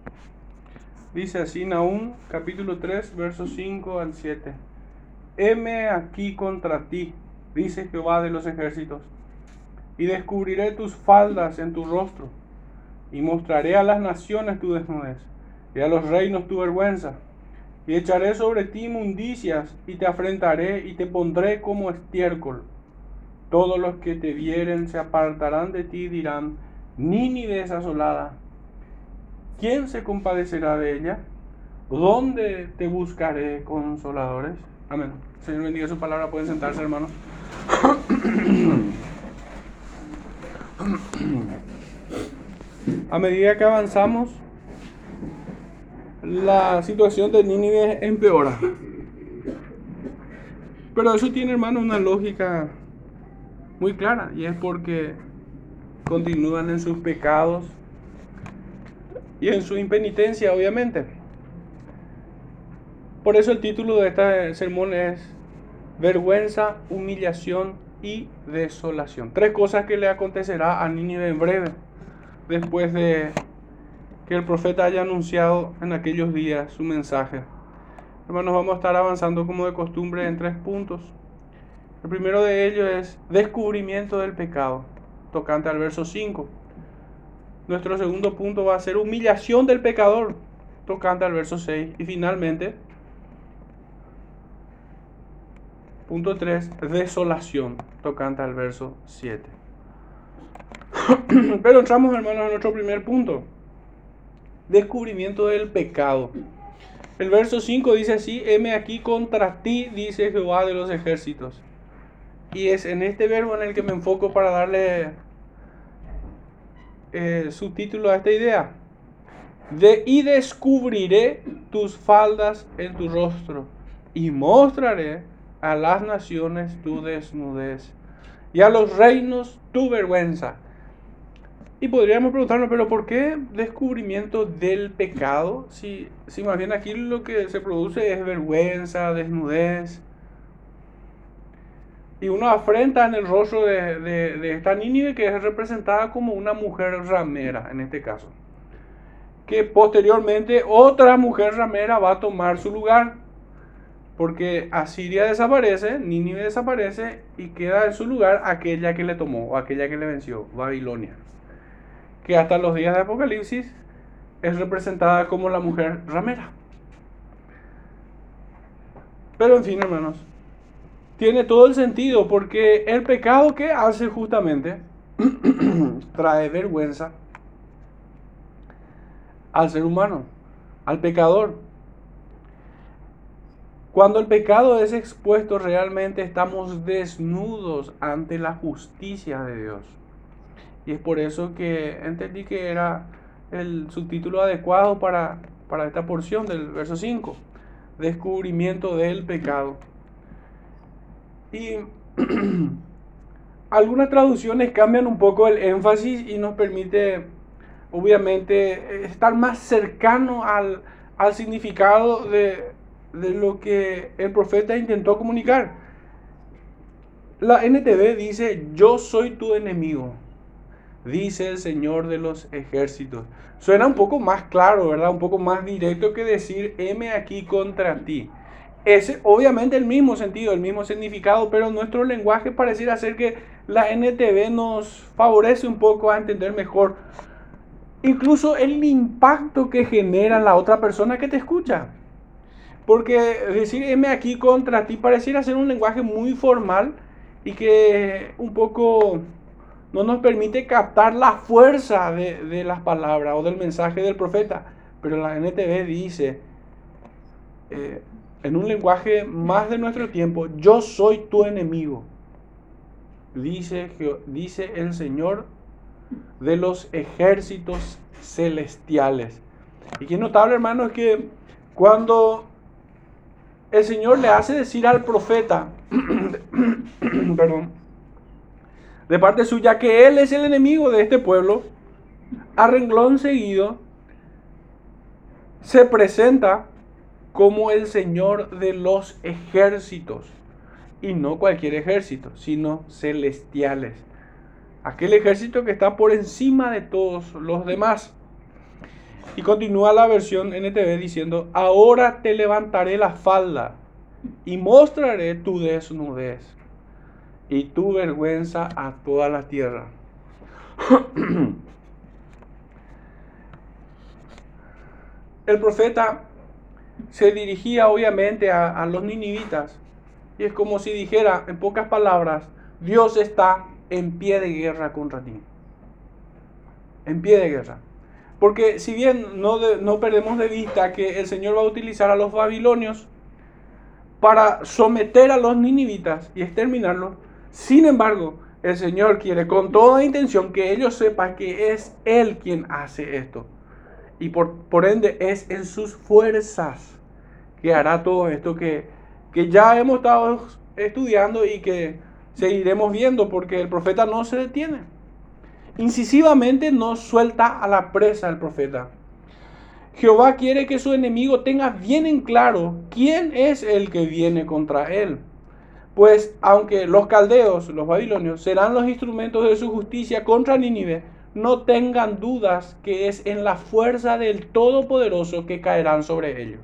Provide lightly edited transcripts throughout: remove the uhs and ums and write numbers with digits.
Dice así Nahum, capítulo 3, versos 5 al 7. Heme aquí contra ti, dice Jehová de los ejércitos, y descubriré tus faldas en tu rostro, y mostraré a las naciones tu desnudez, y a los reinos tu vergüenza, y echaré sobre ti inmundicias, y te afrentaré, y te pondré como estiércol. Todos los que te vieren se apartarán de ti y dirán: Nínive es asolada. ¿Quién se compadecerá de ella? ¿Dónde te buscaré consoladores? Amén. Señor bendiga su palabra. Pueden sentarse, hermanos. A medida que avanzamos, la situación de Nínive empeora. Pero eso tiene, hermano, una lógica muy clara, y es porque continúan en sus pecados y en su impenitencia, obviamente. Por eso el título de este sermón es Vergüenza, humillación y desolación. 3 cosas que le acontecerá a Nínive en breve, después de que el profeta haya anunciado en aquellos días su mensaje. Hermanos, vamos a estar avanzando como de costumbre en 3 puntos. El primero de ellos es descubrimiento del pecado, tocante al verso 5. Nuestro segundo punto va a ser humillación del pecador, tocante al verso 6. Y finalmente, punto 3, desolación, tocante al verso 7. Pero entramos, hermanos, a nuestro primer punto. Descubrimiento del pecado. El verso 5 dice así: heme aquí contra ti, dice Jehová de los ejércitos. Y es en este verbo en el que me enfoco para darle subtítulo a esta idea. Y descubriré tus faldas en tu rostro, y mostraré a las naciones tu desnudez, y a los reinos tu vergüenza. Y podríamos preguntarnos, pero ¿por qué descubrimiento del pecado? Si más bien aquí lo que se produce es vergüenza, desnudez. Y uno afrenta en el rostro de esta Nínive, que es representada como una mujer ramera en este caso. Que posteriormente otra mujer ramera va a tomar su lugar. Porque Asiria desaparece, Nínive desaparece, y queda en su lugar aquella que le tomó, o aquella que le venció, Babilonia. Que hasta los días de Apocalipsis es representada como la mujer ramera. Pero en fin, hermanos, tiene todo el sentido, porque el pecado que hace justamente trae vergüenza al ser humano, al pecador. Cuando el pecado es expuesto, realmente estamos desnudos ante la justicia de Dios. Y es por eso que entendí que era el subtítulo adecuado para esta porción del verso 5. Descubrimiento del pecado. Y algunas traducciones cambian un poco el énfasis y nos permite, obviamente, estar más cercano al significado de lo que el profeta intentó comunicar. La NTV dice: yo soy tu enemigo, dice el Señor de los ejércitos. Suena un poco más claro, ¿verdad? Un poco más directo que decir: heme aquí contra ti. Es obviamente el mismo sentido, el mismo significado, pero nuestro lenguaje pareciera ser que la NTV nos favorece un poco a entender mejor incluso el impacto que genera en la otra persona que te escucha. Porque decir heme aquí contra ti pareciera ser un lenguaje muy formal y que un poco no nos permite captar la fuerza de las palabras o del mensaje del profeta. Pero la NTV dice, en un lenguaje más de nuestro tiempo: yo soy tu enemigo, dice el Señor de los ejércitos celestiales. Y que es notable, hermano, es que cuando el Señor le hace decir al profeta perdón, de parte suya, que él es el enemigo de este pueblo, a renglón seguido se presenta como el Señor de los ejércitos. Y no cualquier ejército, sino celestiales. Aquel ejército que está por encima de todos los demás. Y continúa la versión NTV diciendo: ahora te levantaré la falda y mostraré tu desnudez y tu vergüenza a toda la tierra. El profeta se dirigía obviamente a los ninivitas, y es como si dijera, en pocas palabras: Dios está en pie de guerra contra ti. En pie de guerra. Porque si bien no perdemos de vista que el Señor va a utilizar a los babilonios para someter a los ninivitas y exterminarlos, sin embargo, el Señor quiere con toda intención que ellos sepan que es Él quien hace esto. Y por ende es en sus fuerzas que hará todo esto que ya hemos estado estudiando y que seguiremos viendo, porque el profeta no se detiene. Incisivamente no suelta a la presa el profeta. Jehová quiere que su enemigo tenga bien en claro quién es el que viene contra él. Pues aunque los caldeos, los babilonios, serán los instrumentos de su justicia contra Nínive, no tengan dudas que es en la fuerza del Todopoderoso que caerán sobre ellos.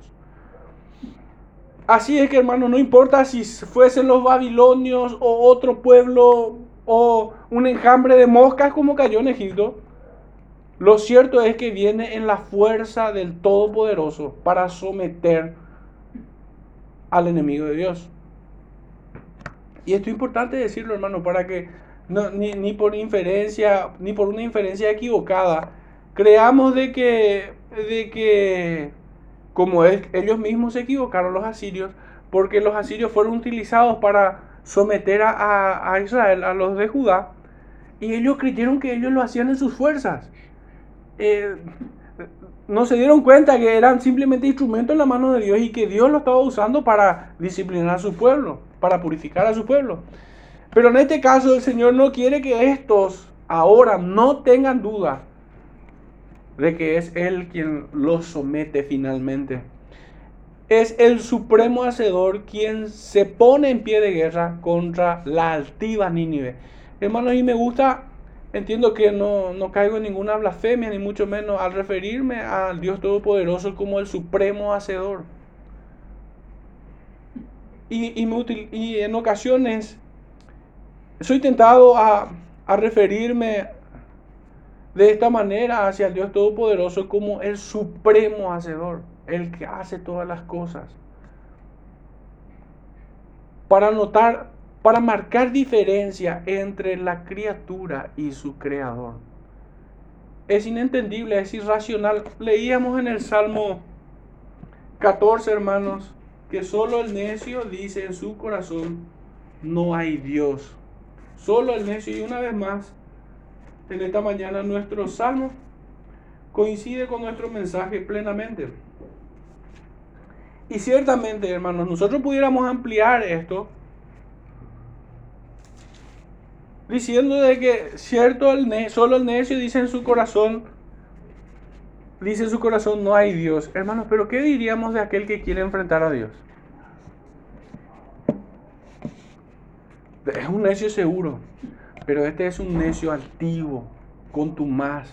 Así es que, hermano, no importa si fuesen los babilonios o otro pueblo o un enjambre de moscas como cayó en Egipto, lo cierto es que viene en la fuerza del Todopoderoso para someter al enemigo de Dios. Y esto es importante decirlo, hermano, para que ni por una inferencia equivocada creamos de que como ellos mismos se equivocaron, los asirios, porque los asirios fueron utilizados para someter a Israel, a los de Judá, y ellos creyeron que ellos lo hacían en sus fuerzas. No se dieron cuenta que eran simplemente instrumentos en la mano de Dios y que Dios lo estaba usando para disciplinar a su pueblo, para purificar a su pueblo. Pero en este caso el Señor no quiere que estos ahora no tengan duda de que es Él quien los somete finalmente. Es el supremo hacedor quien se pone en pie de guerra contra la altiva Nínive. Hermanos, y me gusta, entiendo que no caigo en ninguna blasfemia, ni mucho menos al referirme al Dios Todopoderoso como el supremo hacedor. Y en ocasiones soy tentado a referirme de esta manera hacia el Dios Todopoderoso como el supremo hacedor, el que hace todas las cosas. Para marcar diferencia entre la criatura y su creador. Es inentendible, es irracional. Leíamos en el Salmo 14, hermanos, que solo el necio dice en su corazón: no hay Dios. Solo el necio. Y una vez más, en esta mañana nuestro salmo coincide con nuestro mensaje plenamente. Y ciertamente, hermanos, nosotros pudiéramos ampliar esto diciendo de que solo el necio dice en su corazón no hay Dios. Hermanos, pero ¿qué diríamos de aquel que quiere enfrentar a Dios? Es un necio seguro, pero este es un necio altivo, contumaz.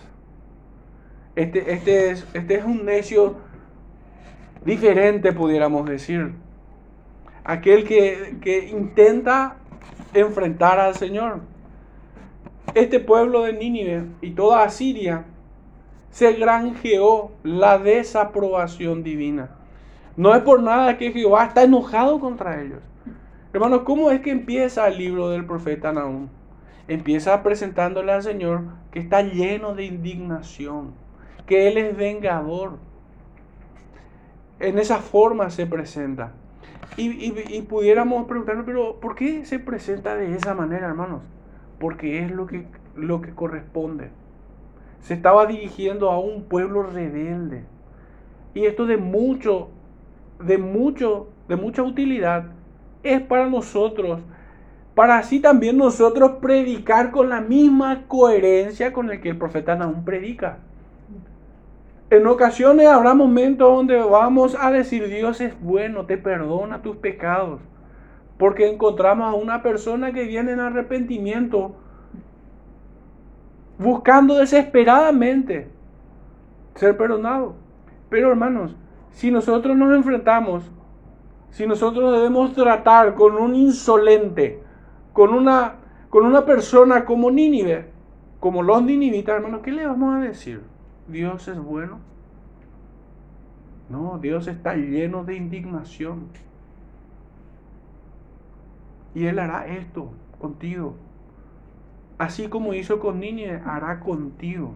Este es un necio diferente, pudiéramos decir. Aquel que intenta enfrentar al Señor. Este pueblo de Nínive y toda Asiria se granjeó la desaprobación divina. No es por nada que Jehová está enojado contra ellos. Hermanos, ¿cómo es que empieza el libro del profeta Nahum? Empieza presentándole al Señor que está lleno de indignación, que Él es vengador. En esa forma se presenta. Y pudiéramos preguntarnos, pero ¿por qué se presenta de esa manera, hermanos? Porque es lo que corresponde. Se estaba dirigiendo a un pueblo rebelde. Y esto de mucha utilidad es para nosotros, para así también nosotros predicar con la misma coherencia con la que el profeta Nahum predica. En ocasiones habrá momentos donde vamos a decir: Dios es bueno, te perdona tus pecados, porque encontramos a una persona que viene en arrepentimiento, buscando desesperadamente ser perdonado. Pero hermanos, si nosotros nos enfrentamos, si nosotros debemos tratar con un insolente, con una persona como Nínive, como los ninivitas, hermanos, ¿qué le vamos a decir? ¿Dios es bueno? No, Dios está lleno de indignación. Y Él hará esto contigo. Así como hizo con Nínive, hará contigo.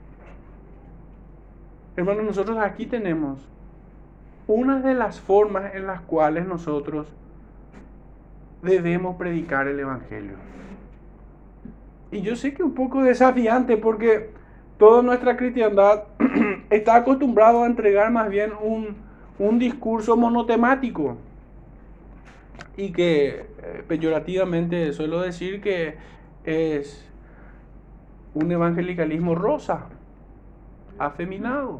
Hermanos, nosotros aquí tenemos una de las formas en las cuales nosotros debemos predicar el Evangelio. Y yo sé que es un poco desafiante porque toda nuestra cristiandad está acostumbrado a entregar más bien un discurso monotemático. Y que peyorativamente suelo decir que es un evangelicalismo rosa, afeminado.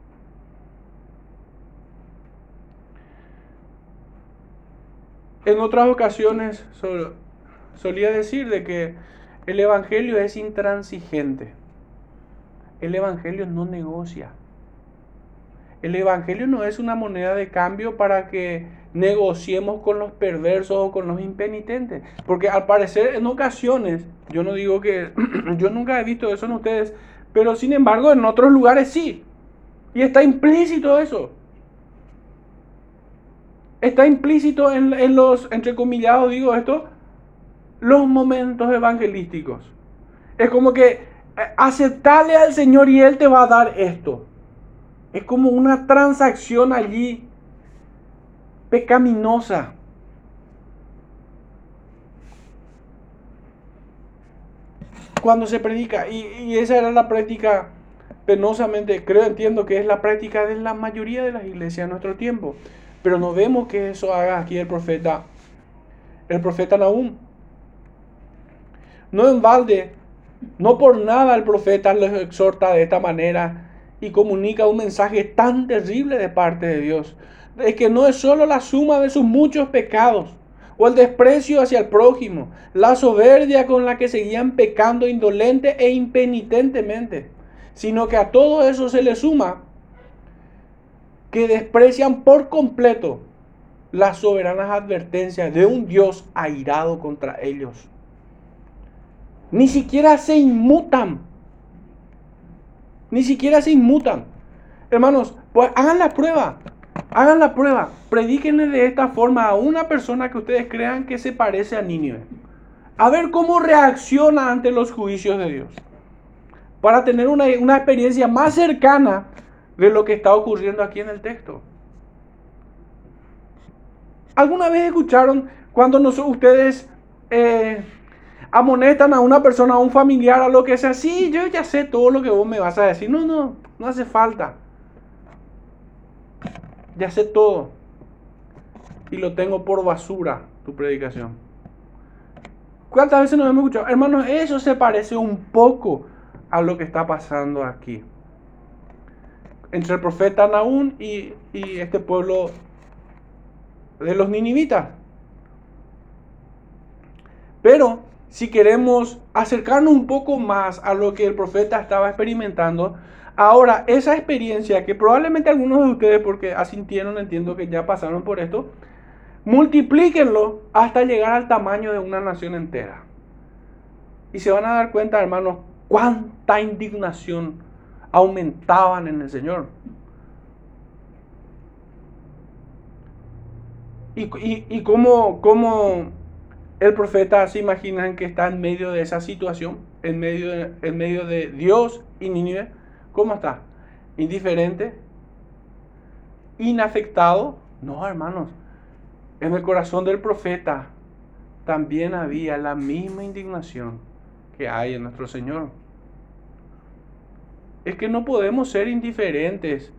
En otras ocasiones solía decir de que el evangelio es intransigente. El evangelio no negocia. El evangelio no es una moneda de cambio para que negociemos con los perversos o con los impenitentes. Porque al parecer en ocasiones, yo no digo que, yo nunca he visto eso en ustedes, pero sin embargo en otros lugares sí. Y está implícito eso. Está implícito en los, entrecomillados digo esto, los momentos evangelísticos. Es como que aceptarle al Señor y Él te va a dar esto. Es como una transacción allí pecaminosa. Cuando se predica, y esa era la práctica, penosamente, entiendo que es la práctica de la mayoría de las iglesias en nuestro tiempo. Pero no vemos que eso haga aquí el profeta Nahum. No en balde, no por nada el profeta les exhorta de esta manera y comunica un mensaje tan terrible de parte de Dios. Es que no es solo la suma de sus muchos pecados o el desprecio hacia el prójimo, la soberbia con la que seguían pecando indolente e impenitentemente, sino que a todo eso se le suma que desprecian por completo las soberanas advertencias de un Dios airado contra ellos. Ni siquiera se inmutan. Ni siquiera se inmutan. Hermanos, pues hagan la prueba. Hagan la prueba. Predíquenle de esta forma a una persona que ustedes crean que se parece a Nínive. A ver cómo reacciona ante los juicios de Dios. Para tener una experiencia más cercana de lo que está ocurriendo aquí en el texto. ¿Alguna vez escucharon cuando ustedes amonestan a una persona, a un familiar, a lo que sea? Sí, yo ya sé todo lo que vos me vas a decir. No hace falta. Ya sé todo. Y lo tengo por basura, tu predicación. ¿Cuántas veces nos hemos escuchado? Hermanos, eso se parece un poco a lo que está pasando aquí. Entre el profeta Nahum y este pueblo de los ninivitas. Pero si queremos acercarnos un poco más a lo que el profeta estaba experimentando, ahora esa experiencia que probablemente algunos de ustedes, porque asintieron, entiendo que ya pasaron por esto, multiplíquenlo hasta llegar al tamaño de una nación entera. Y se van a dar cuenta, hermanos, cuánta indignación aumentaban en el Señor. Y cómo el profeta se imagina que está en medio de esa situación, en medio de Dios y Nínive. ¿Cómo está? ¿Indiferente? ¿Inafectado? No, hermanos. En el corazón del profeta también había la misma indignación que hay en nuestro Señor. Es que no podemos ser indiferentes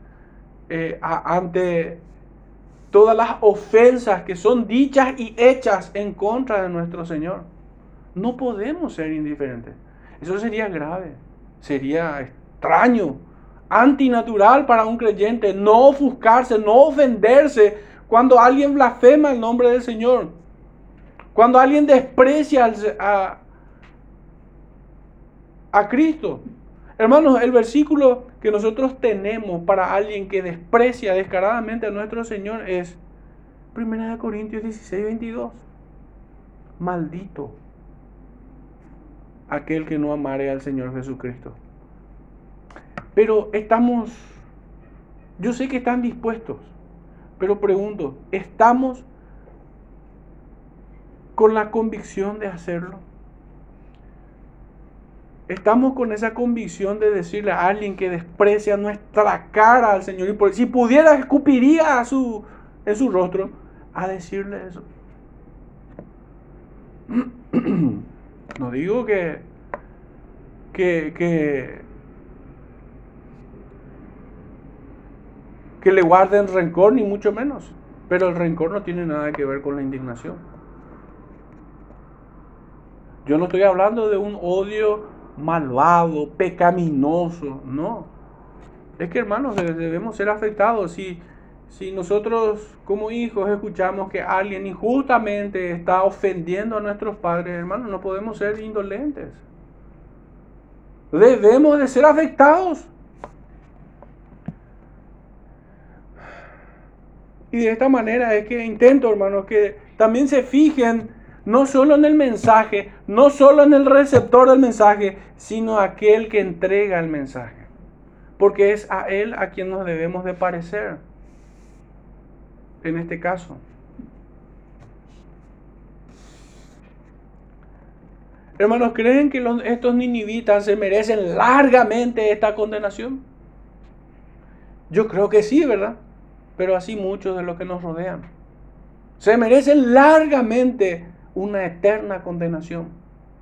ante todas las ofensas que son dichas y hechas en contra de nuestro Señor. No podemos ser indiferentes. Eso sería grave, sería extraño, antinatural para un creyente. No ofuscarse, no ofenderse cuando alguien blasfema el nombre del Señor. Cuando alguien desprecia a Cristo. Hermanos, el versículo que nosotros tenemos para alguien que desprecia descaradamente a nuestro Señor es 1 Corintios 16:22. Maldito aquel que no amare al Señor Jesucristo. Pero yo sé que están dispuestos, pero pregunto, ¿estamos con la convicción de hacerlo? ¿Estamos con esa convicción de decirle a alguien que desprecia nuestra cara al Señor? Y si pudiera, escupiría en su rostro a decirle eso. No digo que le guarden rencor, ni mucho menos. Pero el rencor no tiene nada que ver con la indignación. Yo no estoy hablando de un odio malvado, pecaminoso, no. Es que, hermanos, debemos ser afectados. Si nosotros como hijos escuchamos que alguien injustamente está ofendiendo a nuestros padres, hermanos, no podemos ser indolentes. Debemos de ser afectados. Y de esta manera es que intento, hermanos, que también se fijen no solo en el mensaje, no solo en el receptor del mensaje, sino aquel que entrega el mensaje. Porque es a él a quien nos debemos de parecer. En este caso. Hermanos, ¿creen que estos ninivitas se merecen largamente esta condenación? Yo creo que sí, ¿verdad? Pero así muchos de los que nos rodean. Se merecen largamente una eterna condenación.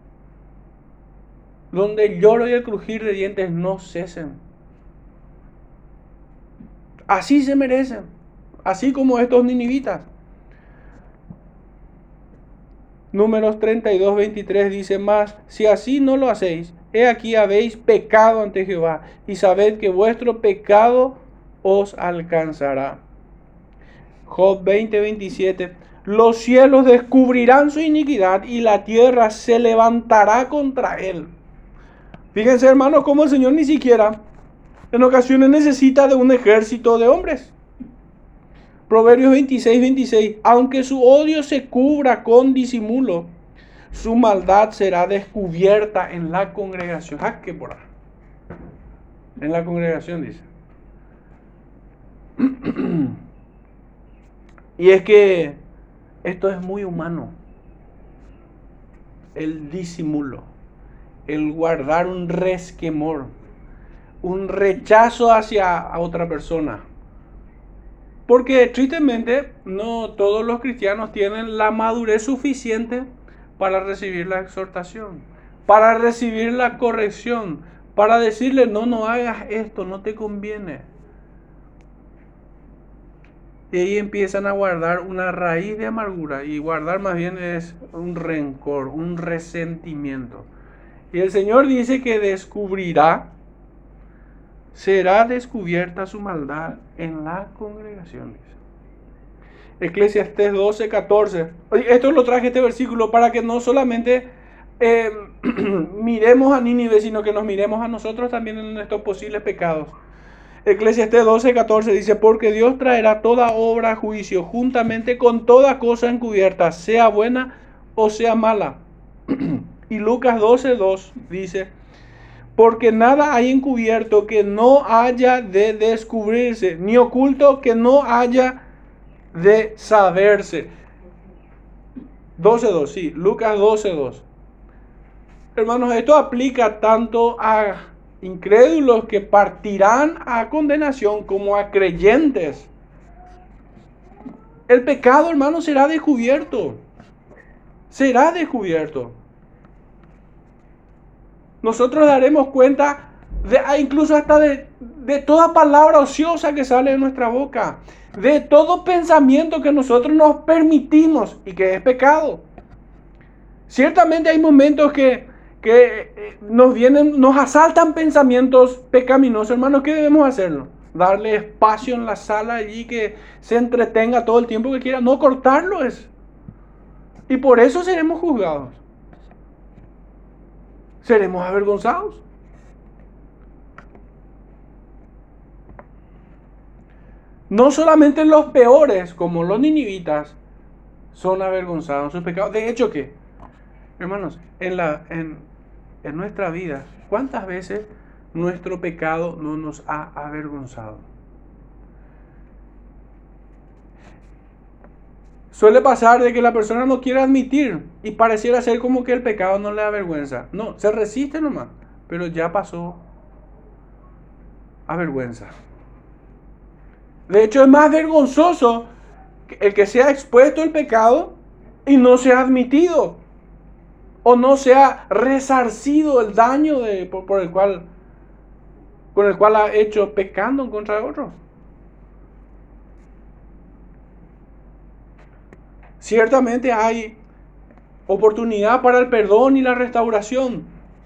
Donde el lloro y el crujir de dientes no cesen. Así se merecen. Así como estos ninivitas. Números 32:23 dice más: si así no lo hacéis, he aquí habéis pecado ante Jehová, y sabed que vuestro pecado os alcanzará. Job 20:27: los cielos descubrirán su iniquidad y la tierra se levantará contra él. Fíjense, hermanos, cómo el Señor ni siquiera en ocasiones necesita de un ejército de hombres. Proverbios 26:26: aunque su odio se cubra con disimulo, su maldad será descubierta en la congregación. ¡Ah, qué por ahí! En la congregación dice. Y es que esto es muy humano. El disimulo, el guardar un resquemor, un rechazo hacia otra persona. Porque tristemente no todos los cristianos tienen la madurez suficiente para recibir la exhortación, para recibir la corrección, para decirle: no hagas esto, no te conviene. Y ahí empiezan a guardar una raíz de amargura, y guardar más bien es un rencor, un resentimiento. Y el Señor dice que será descubierta su maldad en la congregación. Eclesiastés 12:14. Esto lo traje este versículo para que no solamente miremos a Nínive, sino que nos miremos a nosotros también en nuestros posibles pecados. Eclesiastés 12:14 dice: porque Dios traerá toda obra a juicio juntamente con toda cosa encubierta, sea buena o sea mala. Y Lucas 12:2 dice: porque nada hay encubierto que no haya de descubrirse, ni oculto que no haya de saberse. 12:2, sí, Lucas 12:2. Hermanos, esto aplica tanto a incrédulos que partirán a condenación como a creyentes. El pecado, hermanos, será descubierto. Será descubierto. Nosotros daremos cuenta incluso hasta de toda palabra ociosa que sale de nuestra boca, de todo pensamiento que nosotros nos permitimos y que es pecado. Ciertamente hay momentos que nos asaltan pensamientos pecaminosos, hermanos. ¿Qué debemos hacerlo? Darle espacio en la sala allí, que se entretenga todo el tiempo que quiera, no cortarlo es. Y por eso seremos juzgados. Seremos avergonzados. No solamente los peores, como los ninivitas, son avergonzados en sus pecados. De hecho que, hermanos, en nuestra vida, ¿cuántas veces nuestro pecado no nos ha avergonzado? Suele pasar de que la persona no quiere admitir y pareciera ser como que el pecado no le avergüenza. No, se resiste nomás, pero ya pasó a vergüenza. De hecho, es más vergonzoso el que sea expuesto el pecado y no sea admitido o no sea resarcido el daño con el cual ha hecho pecando en contra de otros. Ciertamente hay oportunidad para el perdón y la restauración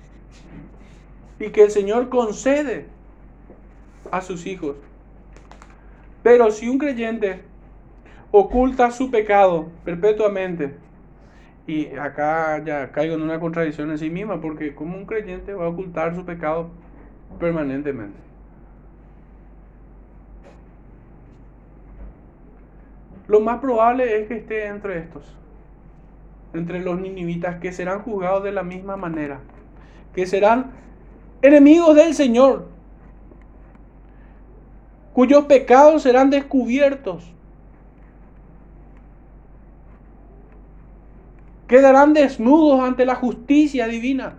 y que el Señor concede a sus hijos. Pero si un creyente oculta su pecado perpetuamente, y acá ya caigo en una contradicción en sí misma, porque como un creyente va a ocultar su pecado permanentemente. Lo más probable es que esté entre estos, entre los ninivitas, que serán juzgados de la misma manera, que serán enemigos del Señor, cuyos pecados serán descubiertos, quedarán desnudos ante la justicia divina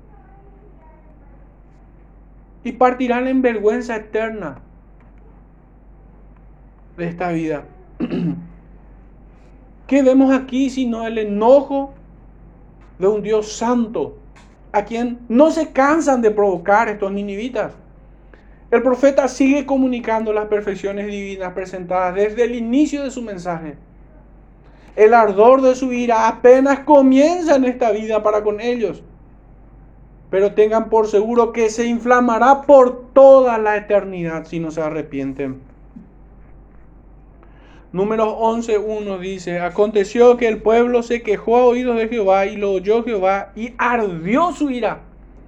y partirán en vergüenza eterna de esta vida. ¿Qué vemos aquí sino el enojo de un Dios santo, a quien no se cansan de provocar estos ninivitas? El profeta sigue comunicando las perfecciones divinas presentadas desde el inicio de su mensaje. El ardor de su ira apenas comienza en esta vida para con ellos, pero tengan por seguro que se inflamará por toda la eternidad si no se arrepienten. Números 11:1 dice: aconteció que el pueblo se quejó a oídos de Jehová y lo oyó Jehová y ardió su ira.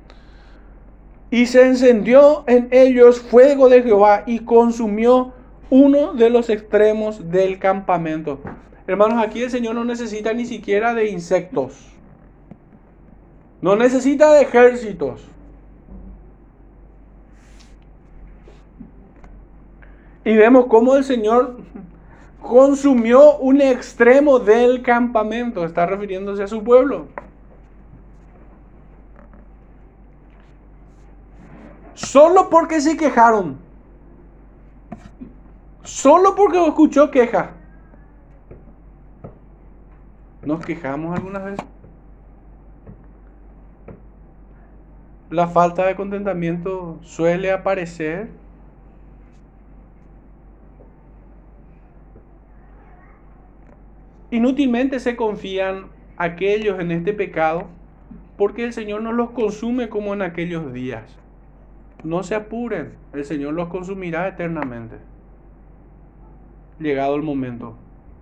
Y se encendió en ellos fuego de Jehová y consumió uno de los extremos del campamento. Hermanos, aquí el Señor no necesita ni siquiera de insectos. No necesita de ejércitos. Y vemos cómo el Señor consumió un extremo del campamento. Está refiriéndose a su pueblo. Solo porque se quejaron. Solo porque escuchó queja. ¿Nos quejamos algunas veces? La falta de contentamiento suele aparecer. Inútilmente se confían aquellos en este pecado, porque el Señor no los consume como en aquellos días. No se apuren, el Señor los consumirá eternamente, llegado el momento.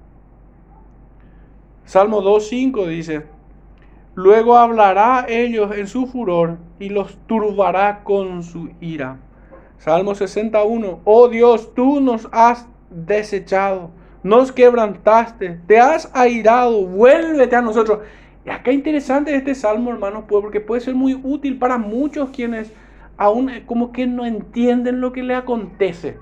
Salmo 2:5 dice: luego hablará ellos en su furor y los turbará con su ira. Salmo 61: oh Dios, tú nos has desechado, nos quebrantaste, te has airado, vuélvete a nosotros. Y acá interesante este salmo, hermanos, porque puede ser muy útil para muchos quienes aún como que no entienden lo que le acontece.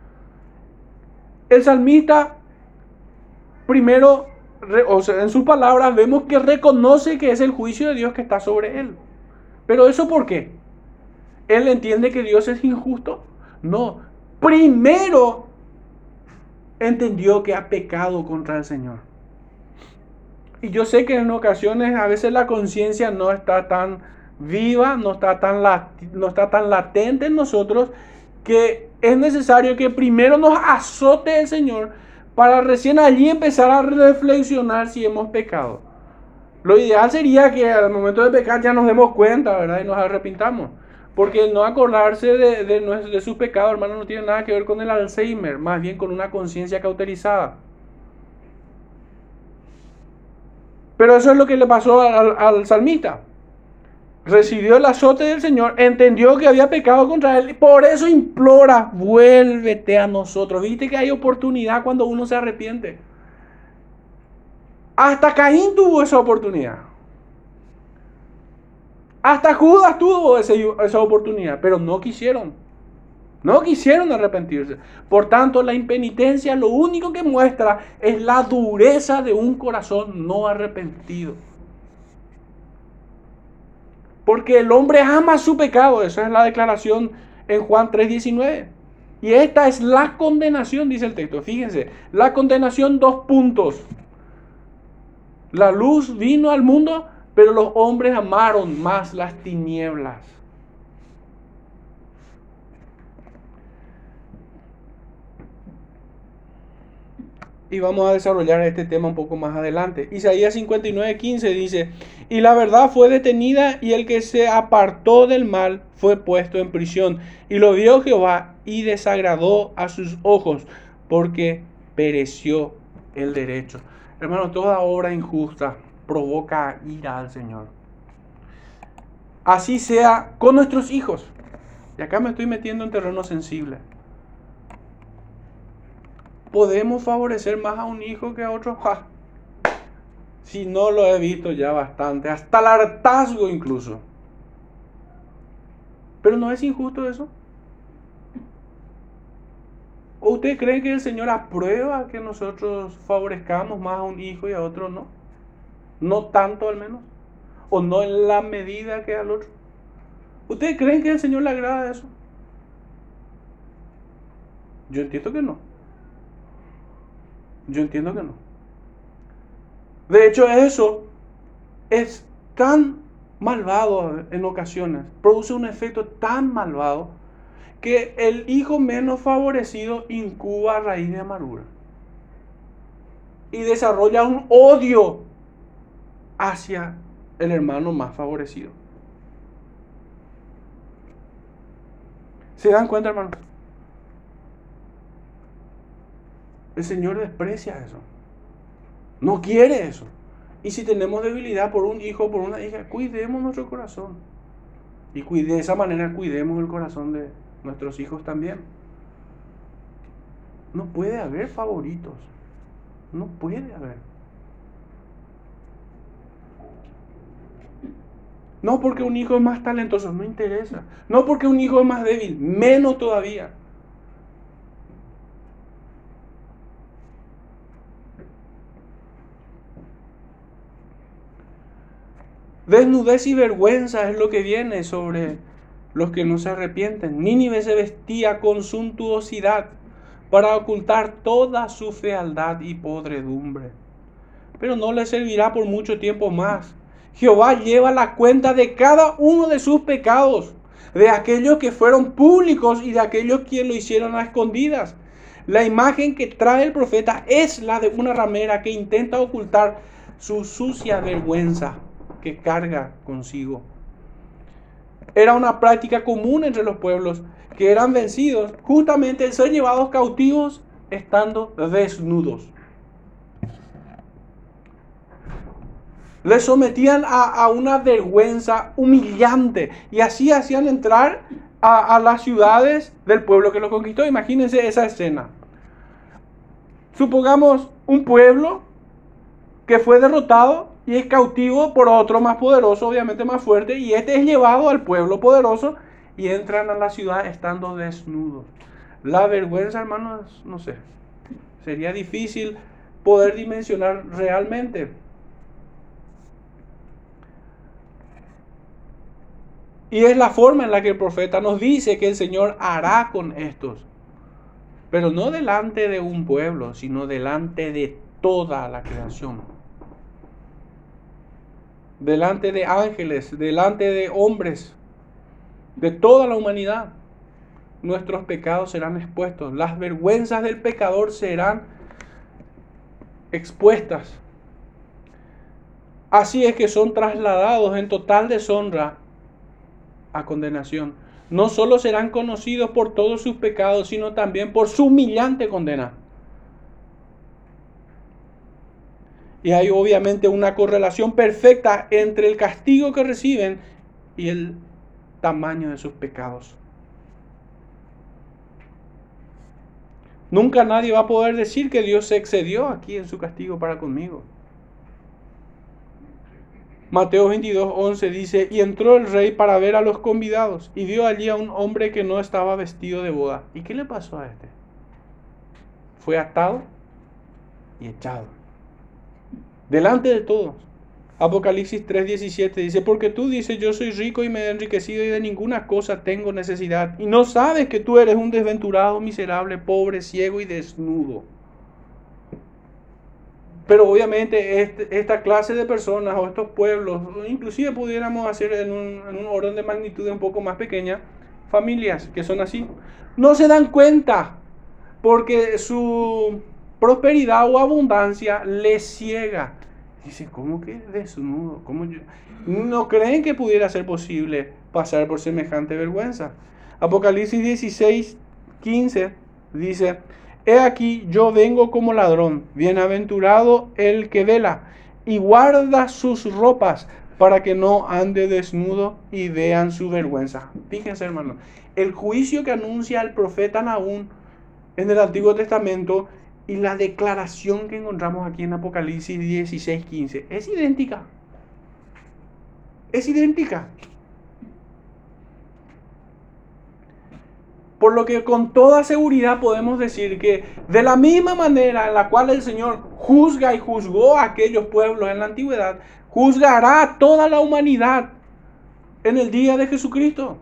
El salmista, primero, en sus palabras, vemos que reconoce que es el juicio de Dios que está sobre él. ¿Pero eso por qué? ¿Él entiende que Dios es injusto? No. Primero entendió que ha pecado contra el Señor. Y yo sé que en ocasiones a veces la conciencia no está tan viva, no está tan latente en nosotros, que es necesario que primero nos azote el Señor para recién allí empezar a reflexionar si hemos pecado. Lo ideal sería que al momento de pecar ya nos demos cuenta, ¿verdad? Y nos arrepintamos. Porque el no acordarse de sus pecados, hermano, no tiene nada que ver con el Alzheimer, más bien con una conciencia cauterizada. Pero eso es lo que le pasó al salmista. recibió el azote del Señor, entendió que había pecado contra Él, y por eso implora, vuélvete a nosotros. Viste que hay oportunidad cuando uno se arrepiente. Hasta Caín tuvo esa oportunidad. Hasta Judas tuvo esa oportunidad, pero no quisieron. No quisieron arrepentirse. Por tanto, la impenitencia lo único que muestra es la dureza de un corazón no arrepentido. Porque el hombre ama su pecado. Esa es la declaración en Juan 3:19. Y esta es la condenación, dice el texto. Fíjense, la condenación, 2 puntos. La luz vino al mundo, pero los hombres amaron más las tinieblas. Y vamos a desarrollar este tema un poco más adelante. Isaías 59:15 dice: y la verdad fue detenida, y el que se apartó del mal fue puesto en prisión. Y lo vio Jehová, y desagradó a sus ojos, porque pereció el derecho. Hermano, toda obra injusta provoca ira al Señor. Así sea con nuestros hijos. Y acá me estoy metiendo en terreno sensible. ¿Podemos favorecer más a un hijo que a otro? ¡Ja! Si no, lo he visto ya bastante, hasta el hartazgo incluso. Pero ¿no es injusto eso? ¿O usted cree que el Señor aprueba que nosotros favorezcamos más a un hijo y a otro no? No tanto al menos. ¿O no en la medida que al otro? ¿Ustedes creen que el Señor le agrada eso? Yo entiendo que no. Yo entiendo que no. De hecho, eso es tan malvado en ocasiones, produce un efecto tan malvado, que el hijo menos favorecido incuba raíz de amargura y desarrolla un odio hacia el hermano más favorecido. ¿Se dan cuenta, hermanos? El Señor desprecia eso. No quiere eso. Y si tenemos debilidad por un hijo o por una hija, cuidemos nuestro corazón. Y de esa manera cuidemos el corazón de nuestros hijos también. No puede haber favoritos. No puede haber. No porque un hijo es más talentoso, no interesa. No porque un hijo es más débil, menos todavía. Desnudez y vergüenza es lo que viene sobre los que no se arrepienten. Nínive se vestía con suntuosidad para ocultar toda su fealdad y podredumbre. Pero no le servirá por mucho tiempo más. Jehová lleva la cuenta de cada uno de sus pecados, de aquellos que fueron públicos y de aquellos que lo hicieron a escondidas. La imagen que trae el profeta es la de una ramera que intenta ocultar su sucia vergüenza que carga consigo. Era una práctica común entre los pueblos que eran vencidos justamente en ser llevados cautivos estando desnudos. Les sometían a una vergüenza humillante y así hacían entrar a las ciudades del pueblo que lo conquistó. Imagínense esa escena. Supongamos un pueblo que fue derrotado y es cautivo por otro más poderoso, obviamente más fuerte, y este es llevado al pueblo poderoso y entran a la ciudad estando desnudos. La vergüenza, hermanos, no sé, sería difícil poder dimensionar realmente. Y es la forma en la que el profeta nos dice que el Señor hará con estos. Pero no delante de un pueblo, sino delante de toda la creación. Delante de ángeles, delante de hombres, de toda la humanidad. Nuestros pecados serán expuestos. Las vergüenzas del pecador serán expuestas. Así es que son trasladados en total deshonra a condenación. No solo serán conocidos por todos sus pecados, sino también por su humillante condena. Y hay obviamente una correlación perfecta entre el castigo que reciben y el tamaño de sus pecados. Nunca nadie va a poder decir que Dios se excedió aquí en su castigo para conmigo. Mateo 22:11 dice: y entró el rey para ver a los convidados, y vio allí a un hombre que no estaba vestido de boda. ¿Y qué le pasó a este? Fue atado y echado delante de todos. Apocalipsis 3:17 dice: porque tú dices, yo soy rico y me he enriquecido y de ninguna cosa tengo necesidad, y no sabes que tú eres un desventurado, miserable, pobre, ciego y desnudo. Pero obviamente esta clase de personas o estos pueblos, inclusive pudiéramos hacer en un orden de magnitud un poco más pequeña, familias que son así, no se dan cuenta porque su prosperidad o abundancia les ciega. Dice, ¿cómo que desnudo? ¿Cómo yo? No creen que pudiera ser posible pasar por semejante vergüenza. Apocalipsis 16:15 dice: he aquí yo vengo como ladrón, bienaventurado el que vela y guarda sus ropas para que no ande desnudo y vean su vergüenza. Fíjense, hermano, el juicio que anuncia el profeta Nahum en el Antiguo Testamento y la declaración que encontramos aquí en Apocalipsis 16:15 es idéntica. Es idéntica. Por lo que con toda seguridad podemos decir que de la misma manera en la cual el Señor juzga y juzgó a aquellos pueblos en la antigüedad, juzgará a toda la humanidad en el día de Jesucristo.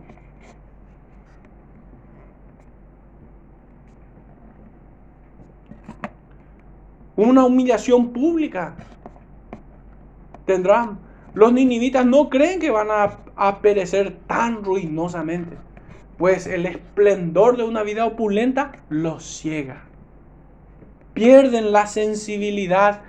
Una humillación pública tendrán. Los ninivitas no creen que van a perecer tan ruinosamente, pues el esplendor de una vida opulenta los ciega. Pierden la sensibilidad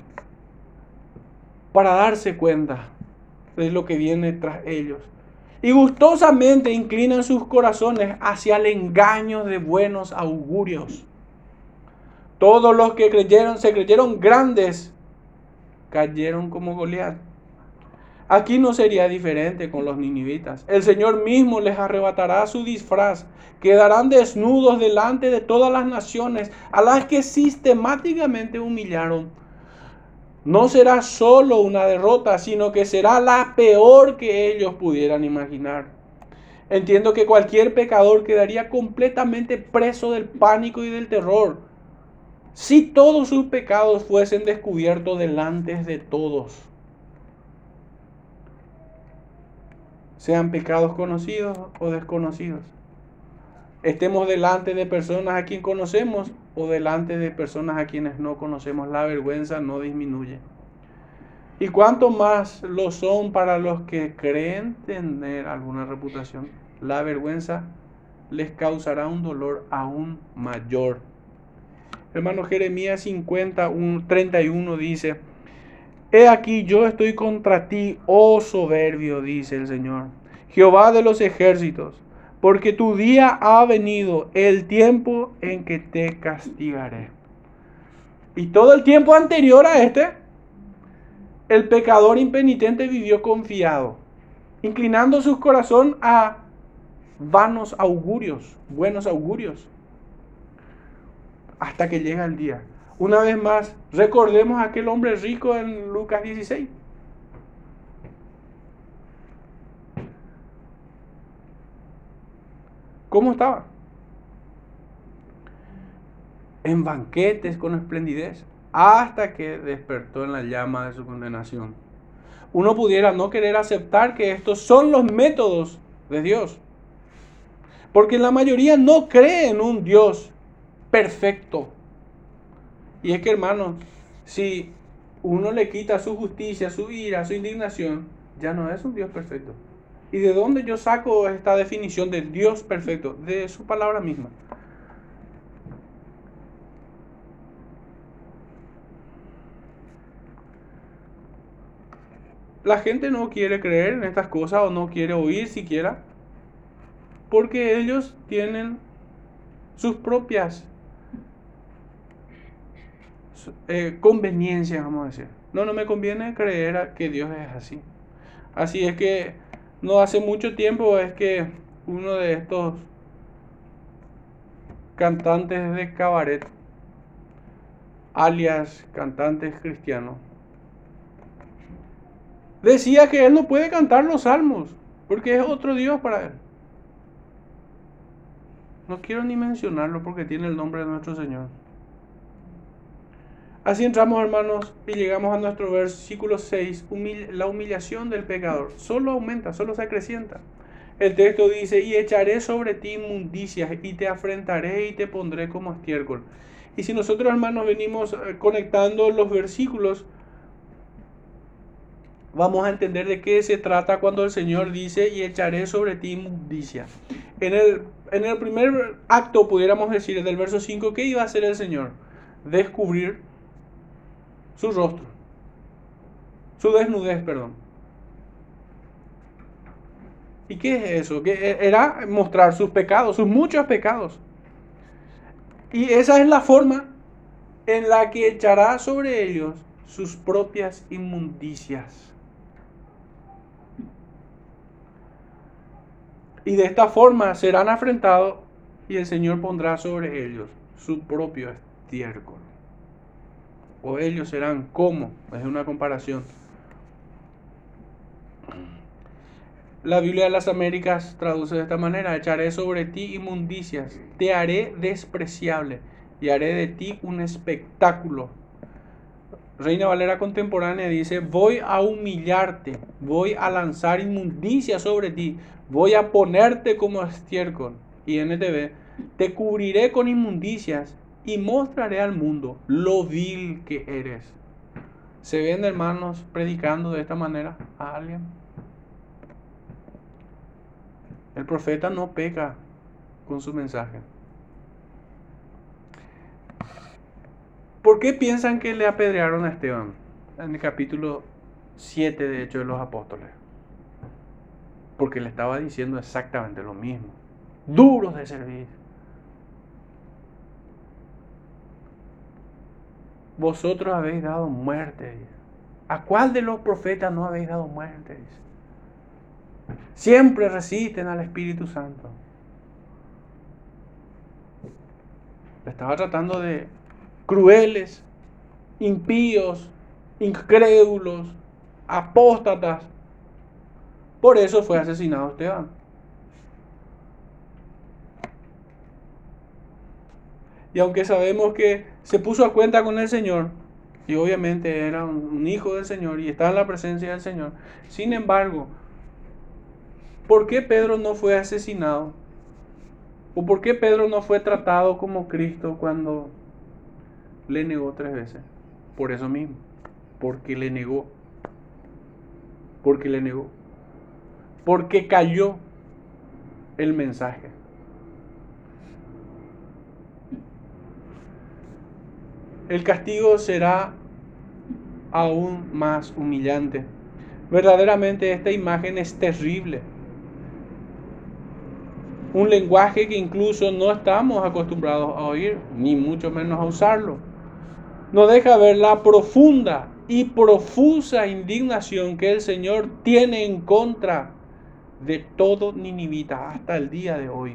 para darse cuenta de lo que viene tras ellos. Y gustosamente inclinan sus corazones hacia el engaño de buenos augurios. Todos los que se creyeron grandes, cayeron como Goliat. Aquí no sería diferente con los ninivitas. El Señor mismo les arrebatará su disfraz. Quedarán desnudos delante de todas las naciones a las que sistemáticamente humillaron. No será solo una derrota, sino que será la peor que ellos pudieran imaginar. Entiendo que cualquier pecador quedaría completamente preso del pánico y del terror si todos sus pecados fuesen descubiertos delante de todos. Sean pecados conocidos o desconocidos. Estemos delante de personas a quien conocemos o delante de personas a quienes no conocemos, la vergüenza no disminuye. Y cuanto más lo son para los que creen tener alguna reputación, la vergüenza les causará un dolor aún mayor. Hermano, Jeremías 50:31 dice: he aquí yo estoy contra ti, oh soberbio, dice el Señor, Jehová de los ejércitos, porque tu día ha venido, el tiempo en que te castigaré. Y todo el tiempo anterior a este, el pecador impenitente vivió confiado, inclinando su corazón a vanos augurios, buenos augurios, hasta que llega el día. Una vez más, recordemos a aquel hombre rico en Lucas 16. ¿Cómo estaba? En banquetes con esplendidez, hasta que despertó en la llama de su condenación. Uno pudiera no querer aceptar que estos son los métodos de Dios, porque la mayoría no cree en un Dios perfecto. Y es que, hermanos, si uno le quita su justicia, su ira, su indignación, ya no es un Dios perfecto. ¿Y de dónde yo saco esta definición de Dios perfecto? De su palabra misma. La gente no quiere creer en estas cosas o no quiere oír siquiera, porque ellos tienen sus propias conveniencias, vamos a decir. No me conviene creer que Dios es así. Así es que No hace mucho tiempo es que uno de estos cantantes de cabaret, alias cantantes cristianos, decía que él no puede cantar los salmos porque es otro Dios para él. No quiero ni mencionarlo porque tiene el nombre de nuestro Señor. Así entramos, hermanos, y llegamos a nuestro versículo 6. La humillación del pecador solo aumenta, solo se acrecienta. El texto dice: y echaré sobre ti inmundicias, y te afrentaré y te pondré como estiércol. Y si nosotros, hermanos, venimos conectando los versículos, vamos a entender de qué se trata cuando el Señor dice: y echaré sobre ti inmundicia. En el primer acto, pudiéramos decir, del verso 5, ¿qué iba a hacer el Señor? Descubrir su rostro, su desnudez, perdón. ¿Y qué es eso? Que era mostrar sus pecados, sus muchos pecados. Y esa es la forma en la que echará sobre ellos sus propias inmundicias. Y de esta forma serán afrentados y el Señor pondrá sobre ellos su propio estiércol. O ellos serán como, es una comparación. La Biblia de las Américas traduce de esta manera: echaré sobre ti inmundicias, te haré despreciable y haré de ti un espectáculo. Reina Valera contemporánea dice: voy a humillarte, voy a lanzar inmundicia sobre ti, voy a ponerte como estiércol. Y NTV: te cubriré con inmundicias y mostraré al mundo lo vil que eres. ¿Se ven, hermanos, predicando de esta manera a alguien? El profeta no peca con su mensaje. ¿Por qué piensan que le apedrearon a Esteban? En el capítulo 7, de Hechos de los Apóstoles. Porque le estaba diciendo exactamente lo mismo. Duros de servir. Vosotros habéis dado muerte. ¿A cuál de los profetas no habéis dado muerte? Siempre resisten al Espíritu Santo. Estaba tratando de crueles, impíos, incrédulos, apóstatas. Por eso fue asesinado Esteban. Y aunque sabemos que se puso a cuenta con el Señor, y obviamente era un hijo del Señor y estaba en la presencia del Señor, sin embargo, ¿por qué Pedro no fue asesinado? ¿O por qué Pedro no fue tratado como Cristo cuando le negó 3 veces? Por eso mismo, porque le negó. Porque le negó. Porque cayó el mensaje. El castigo será aún más humillante. Verdaderamente esta imagen es terrible. Un lenguaje que incluso no estamos acostumbrados a oír, ni mucho menos a usarlo. Nos deja ver la profunda y profusa indignación que el Señor tiene en contra de todo ninivita hasta el día de hoy.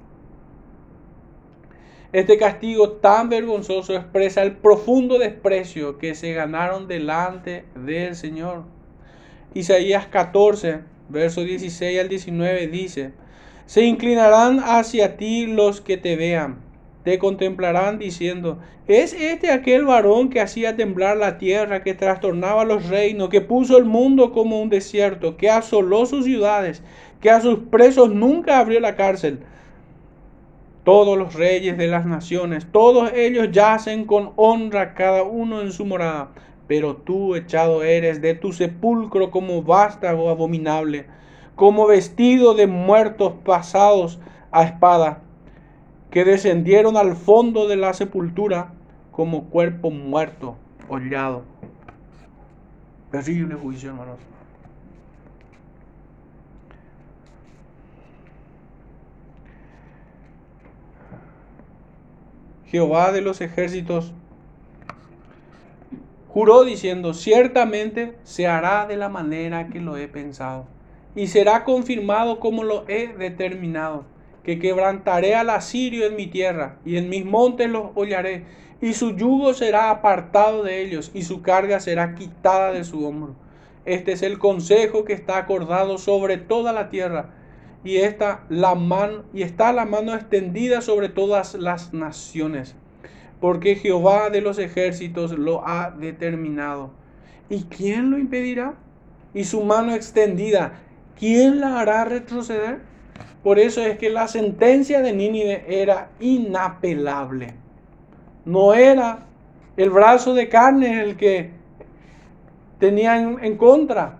Este castigo tan vergonzoso expresa el profundo desprecio que se ganaron delante del Señor. Isaías 14, versos 16 al 19 dice: se inclinarán hacia ti los que te vean, te contemplarán diciendo: ¿es este aquel varón que hacía temblar la tierra, que trastornaba los reinos, que puso el mundo como un desierto, que asoló sus ciudades, que a sus presos nunca abrió la cárcel? Todos los reyes de las naciones, todos ellos yacen con honra, cada uno en su morada. Pero tú echado eres de tu sepulcro como vástago abominable, como vestido de muertos pasados a espada, que descendieron al fondo de la sepultura como cuerpo muerto, hollado. Terrible juicio, hermanos. Jehová de los ejércitos juró diciendo: ciertamente se hará de la manera que lo he pensado. y será confirmado como lo he determinado, que quebrantaré al asirio en mi tierra, y en mis montes los hollaré, y su yugo será apartado de ellos, y su carga será quitada de su hombro. Este es el consejo que está acordado sobre toda la tierra, y está la mano extendida sobre todas las naciones, porque Jehová de los ejércitos lo ha determinado. ¿Y quién lo impedirá? Y su mano extendida, ¿quién la hará retroceder? Por eso es que la sentencia de Nínive era inapelable. No era el brazo de carne el que tenía en contra,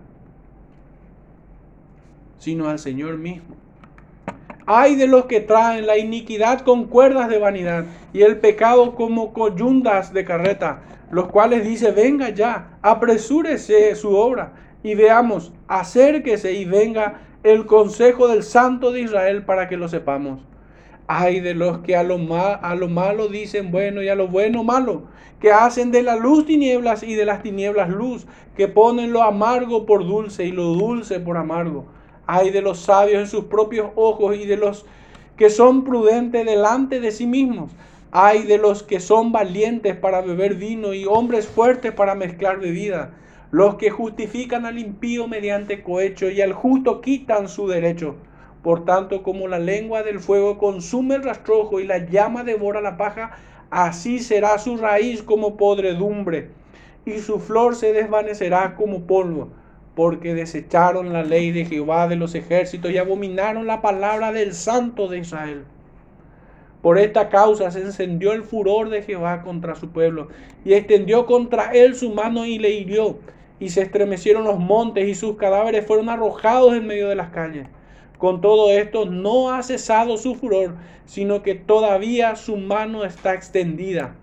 sino al Señor mismo. Ay de los que traen la iniquidad con cuerdas de vanidad y el pecado como coyundas de carreta, los cuales dice, venga ya, apresúrese su obra y veamos, acérquese y venga el consejo del Santo de Israel para que lo sepamos. Ay de los que a lo malo dicen bueno y a lo bueno malo, que hacen de la luz tinieblas y de las tinieblas luz, que ponen lo amargo por dulce y lo dulce por amargo. Ay de los sabios en sus propios ojos y de los que son prudentes delante de sí mismos. Ay de los que son valientes para beber vino y hombres fuertes para mezclar bebida. Los que justifican al impío mediante cohecho y al justo quitan su derecho. Por tanto, como la lengua del fuego consume el rastrojo y la llama devora la paja, así será su raíz como podredumbre y su flor se desvanecerá como polvo, porque desecharon la ley de Jehová de los ejércitos y abominaron la palabra del Santo de Israel. Por esta causa se encendió el furor de Jehová contra su pueblo y extendió contra él su mano y le hirió, y se estremecieron los montes y sus cadáveres fueron arrojados en medio de las calles. Con todo esto no ha cesado su furor, sino que todavía su mano está extendida.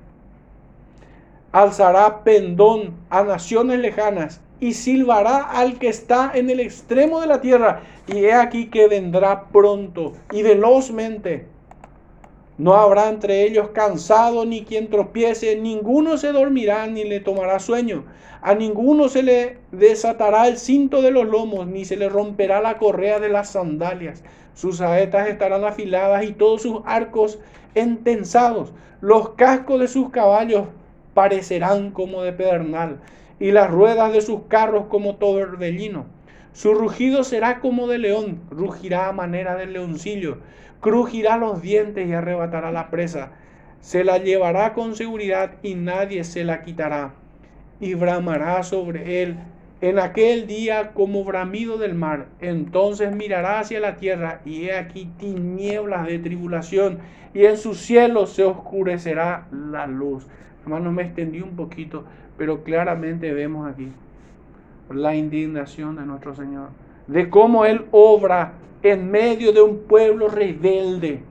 Alzará pendón a naciones lejanas y silbará al que está en el extremo de la tierra. Y he aquí que vendrá pronto y velozmente. No habrá entre ellos cansado ni quien tropiece, ninguno se dormirá ni le tomará sueño. A ninguno se le desatará el cinto de los lomos, ni se le romperá la correa de las sandalias. Sus saetas estarán afiladas y todos sus arcos entensados. Los cascos de sus caballos parecerán como de pedernal, y las ruedas de sus carros como torbellino. Su rugido será como de león, rugirá a manera de leoncillo, crujirá los dientes y arrebatará la presa. Se la llevará con seguridad y nadie se la quitará. Y bramará sobre él en aquel día como bramido del mar. Entonces mirará hacia la tierra y he aquí tinieblas de tribulación y en sus cielos se oscurecerá la luz. Hermanos, me extendí un poquito, pero claramente vemos aquí la indignación de nuestro Señor, de cómo Él obra en medio de un pueblo rebelde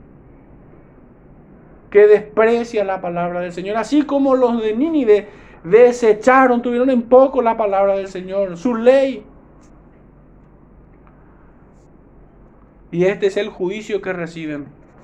que desprecia la palabra del Señor, así como los de Nínive desecharon, tuvieron en poco la palabra del Señor, su ley. Y este es el juicio que reciben.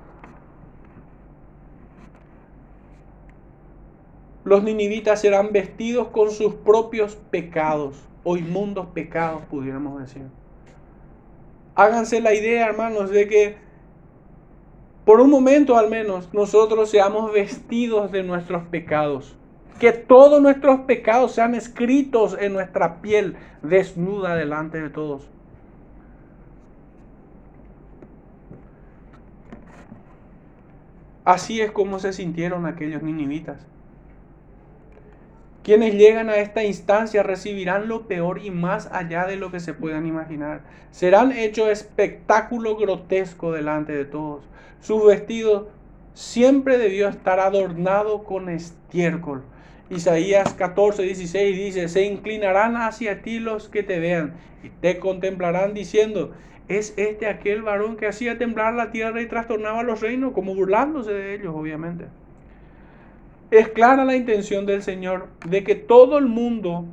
Los ninivitas serán vestidos con sus propios pecados, o inmundos pecados, pudiéramos decir. Háganse la idea, hermanos, de que por un momento al menos nosotros seamos vestidos de nuestros pecados. Que todos nuestros pecados sean escritos en nuestra piel desnuda delante de todos. Así es como se sintieron aquellos ninivitas. Quienes llegan a esta instancia recibirán lo peor y más allá de lo que se puedan imaginar. Serán hechos espectáculo grotesco delante de todos. Su vestido siempre debió estar adornado con estiércol. Isaías 14:16 dice, se inclinarán hacia ti los que te vean y te contemplarán diciendo, ¿es este aquel varón que hacía temblar la tierra y trastornaba los reinos? Como burlándose de ellos, obviamente. Es clara la intención del Señor de que todo el mundo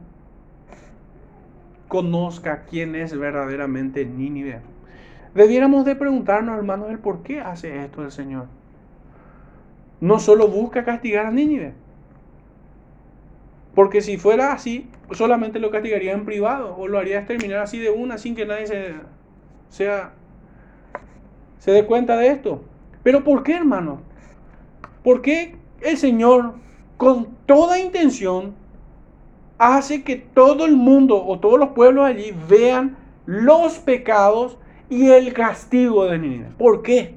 conozca quién es verdaderamente Nínive. Debiéramos de preguntarnos, hermanos, el por qué hace esto el Señor. No solo busca castigar a Nínive, porque si fuera así, solamente lo castigaría en privado o lo haría exterminar así de una sin que nadie se dé cuenta de esto. Pero ¿por qué, hermano? ¿Por qué el Señor, con toda intención, hace que todo el mundo o todos los pueblos allí vean los pecados y el castigo de Nínive? ¿Por qué?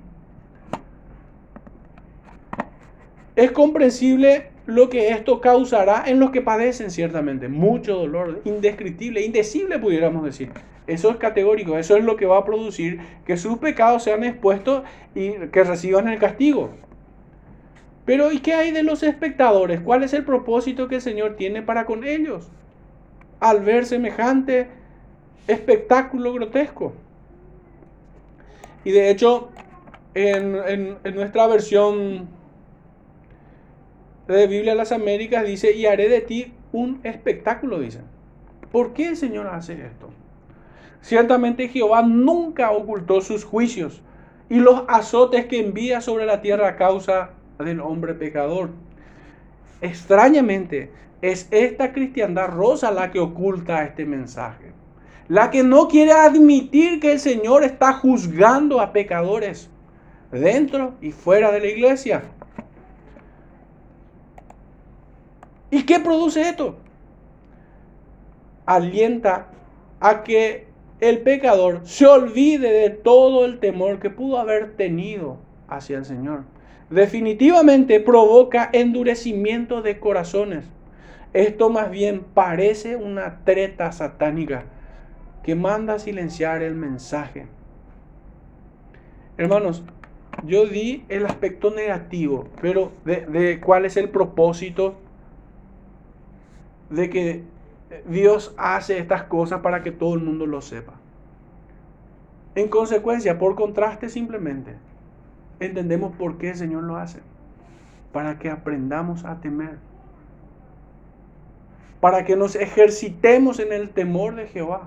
Es comprensible lo que esto causará en los que padecen ciertamente. Mucho dolor, indescriptible, indecible pudiéramos decir. Eso es categórico, eso es lo que va a producir que sus pecados sean expuestos y que reciban el castigo. Pero ¿y qué hay de los espectadores? ¿Cuál es el propósito que el Señor tiene para con ellos al ver semejante espectáculo grotesco? Y de hecho, en nuestra versión de Biblia de las Américas dice, y haré de ti un espectáculo, dicen. ¿Por qué el Señor hace esto? Ciertamente Jehová nunca ocultó sus juicios y los azotes que envía sobre la tierra a causa del hombre pecador. Extrañamente, es esta cristiandad rosa la que oculta este mensaje. La que no quiere admitir que el Señor está juzgando a pecadores dentro y fuera de la iglesia. ¿Y qué produce esto? Alienta a que el pecador se olvide de todo el temor que pudo haber tenido hacia el Señor. Definitivamente provoca endurecimiento de corazones. Esto más bien parece una treta satánica que manda a silenciar el mensaje. Hermanos, yo di el aspecto negativo, pero de cuál es el propósito de que Dios hace estas cosas para que todo el mundo lo sepa. En consecuencia, por contraste simplemente, entendemos por qué el Señor lo hace. Para que aprendamos a temer. Para que nos ejercitemos en el temor de Jehová.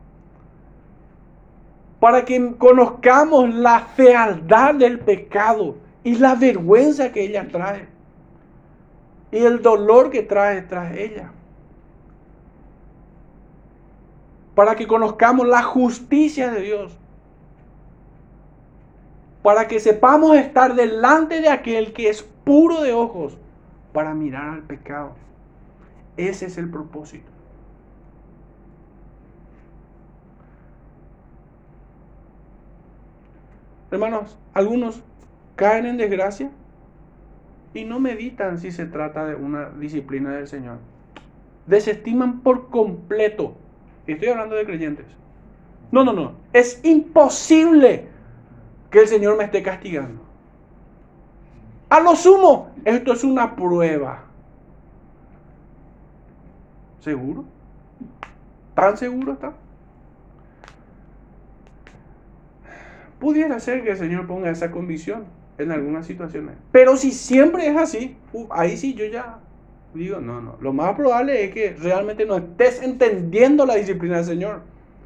Para que conozcamos la fealdad del pecado y la vergüenza que ella trae. Y el dolor que trae tras ella. Para que conozcamos la justicia de Dios. Para que sepamos estar delante de aquel que es puro de ojos para mirar al pecado. Ese es el propósito. Hermanos, algunos caen en desgracia y no meditan si se trata de una disciplina del Señor. Desestiman por completo. Estoy hablando de creyentes. No. Es imposible que el Señor me esté castigando. A lo sumo, esto es una prueba. ¿Seguro? ¿Tan seguro está? Pudiera ser que el Señor ponga esa condición en algunas situaciones. Pero si siempre es así, ahí sí yo ya digo, no. Lo más probable es que realmente no estés entendiendo la disciplina del Señor.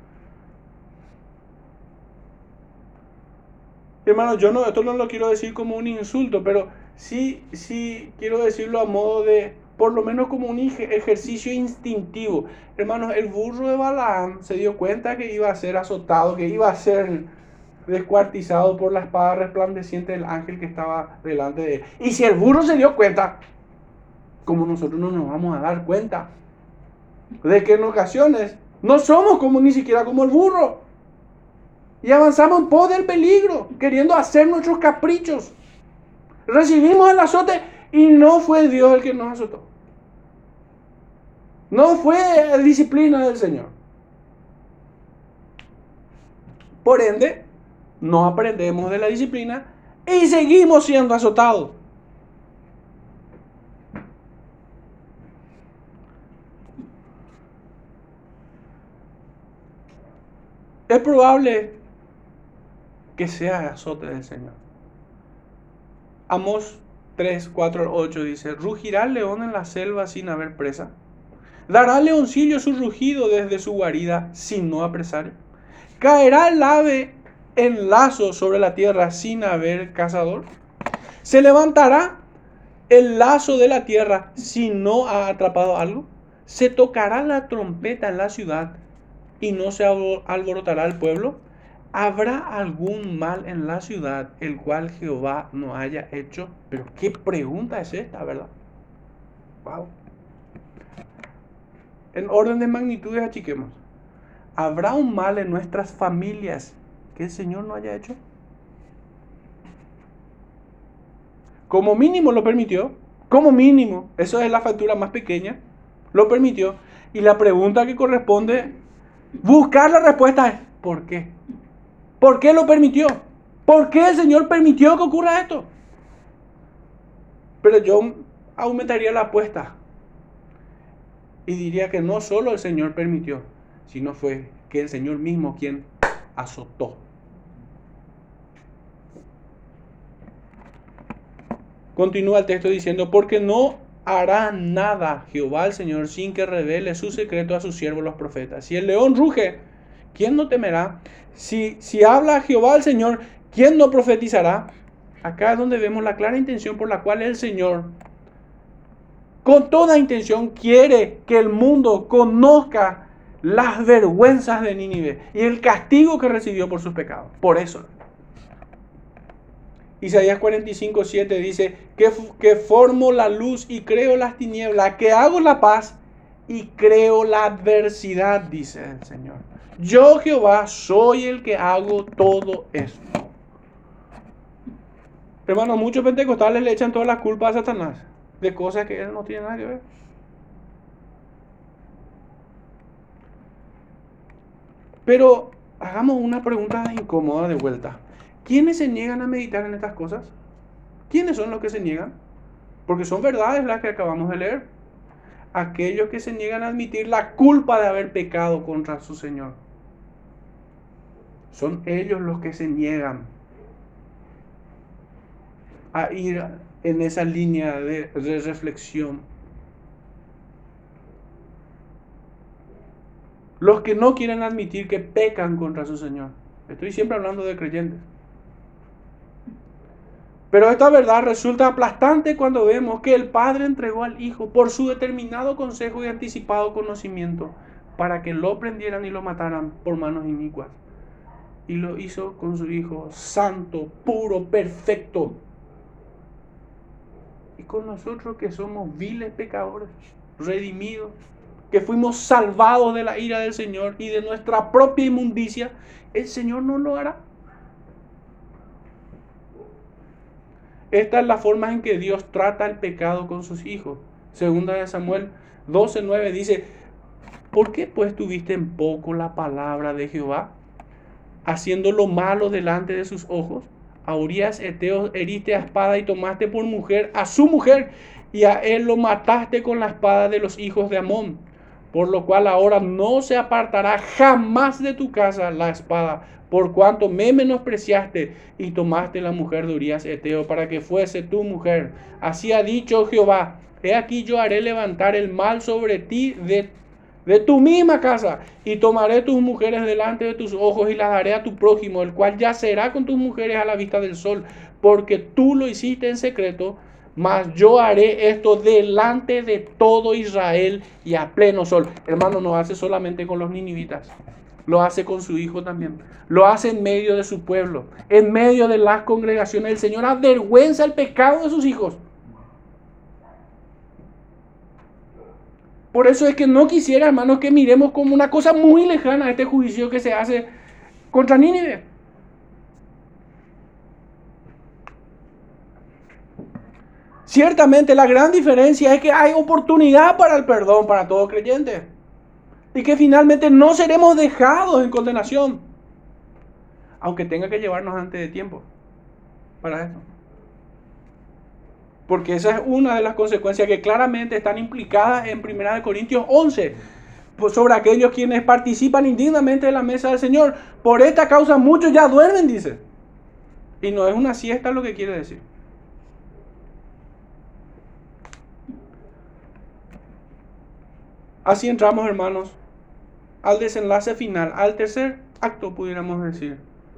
Hermano, esto no lo quiero decir como un insulto, pero sí quiero decirlo a modo de, por lo menos como un ejercicio instintivo. Hermanos, el burro de Balaam se dio cuenta que iba a ser azotado, que iba a ser descuartizado por la espada resplandeciente del ángel que estaba delante de él. Y si el burro se dio cuenta, como nosotros no nos vamos a dar cuenta de que en ocasiones no somos ni siquiera como el burro. Y avanzamos en pos del peligro, queriendo hacer nuestros caprichos. Recibimos el azote y no fue Dios el que nos azotó. No fue disciplina del Señor. Por ende, no aprendemos de la disciplina y seguimos siendo azotados. Es probable que sea el azote del Señor. Amós 3, 4 al 8 dice: ¿Rugirá el león en la selva sin haber presa? ¿Dará el leoncillo su rugido desde su guarida sin no apresar? ¿Caerá el ave en lazo sobre la tierra sin haber cazador? ¿Se levantará el lazo de la tierra si no ha atrapado algo? ¿Se tocará la trompeta en la ciudad y no se alborotará el pueblo? ¿Habrá algún mal en la ciudad el cual Jehová no haya hecho? Pero qué pregunta es esta, ¿verdad? Wow. En orden de magnitudes achiquemos. ¿Habrá un mal en nuestras familias que el Señor no haya hecho? Como mínimo lo permitió. Como mínimo. Eso es la factura más pequeña. Lo permitió. Y la pregunta que corresponde buscar la respuesta es ¿por qué? ¿Por qué lo permitió? ¿Por qué el Señor permitió que ocurra esto? Pero yo aumentaría la apuesta y diría que no solo el Señor permitió, sino fue que el Señor mismo quien azotó. Continúa el texto diciendo, porque no hará nada Jehová el Señor sin que revele su secreto a sus siervos los profetas. Si el león ruge, ¿quién no temerá? Si habla Jehová el Señor, ¿quién no profetizará? Acá es donde vemos la clara intención por la cual el Señor, con toda intención, quiere que el mundo conozca las vergüenzas de Nínive y el castigo que recibió por sus pecados. Por eso. Isaías 45:7 dice, que formo la luz y creo las tinieblas, que hago la paz y creo la adversidad, dice el Señor. Yo, Jehová, soy el que hago todo esto. Hermanos, muchos pentecostales le echan toda la culpa a Satanás de cosas que él no tiene nada que ver. Pero hagamos una pregunta incómoda de vuelta. ¿Quiénes se niegan a meditar en estas cosas? ¿Quiénes son los que se niegan? Porque son verdades las que acabamos de leer. Aquellos que se niegan a admitir la culpa de haber pecado contra su Señor. Son ellos los que se niegan a ir en esa línea de reflexión. Los que no quieren admitir que pecan contra su Señor. Estoy siempre hablando de creyentes. Pero esta verdad resulta aplastante cuando vemos que el Padre entregó al Hijo por su determinado consejo y anticipado conocimiento para que lo prendieran y lo mataran por manos inicuas. Y lo hizo con su Hijo santo, puro, perfecto. Y con nosotros que somos viles pecadores, redimidos, que fuimos salvados de la ira del Señor y de nuestra propia inmundicia, el Señor no lo hará. Esta es la forma en que Dios trata el pecado con sus hijos. Segunda de Samuel 12:9 dice, ¿por qué pues tuviste en poco la palabra de Jehová, haciendo lo malo delante de sus ojos? A Urías Eteo heriste a espada y tomaste por mujer a su mujer, y a él lo mataste con la espada de los hijos de Amón. Por lo cual ahora no se apartará jamás de tu casa la espada, por cuanto me menospreciaste y tomaste la mujer de Urías Eteo para que fuese tu mujer. Así ha dicho Jehová, he aquí yo haré levantar el mal sobre ti de tu misma casa, y tomaré tus mujeres delante de tus ojos y las daré a tu prójimo, el cual yacerá con tus mujeres a la vista del sol, porque tú lo hiciste en secreto, mas yo haré esto delante de todo Israel y a pleno sol. Hermano, no hace solamente con los ninivitas, lo hace con su Hijo también. Lo hace en medio de su pueblo, en medio de las congregaciones. El Señor avergüenza el pecado de sus hijos. Por eso es que no quisiera, hermanos, que miremos como una cosa muy lejana este juicio que se hace contra Nínive. Ciertamente la gran diferencia es que hay oportunidad para el perdón para todo creyente. Y que finalmente no seremos dejados en condenación. Aunque tenga que llevarnos antes de tiempo para eso. Porque esa es una de las consecuencias que claramente están implicadas en 1 Corintios 11. Sobre aquellos quienes participan indignamente de la mesa del Señor. Por esta causa muchos ya duermen, dice. Y no es una siesta lo que quiere decir. Así entramos, hermanos, al desenlace final, al tercer acto, pudiéramos decir,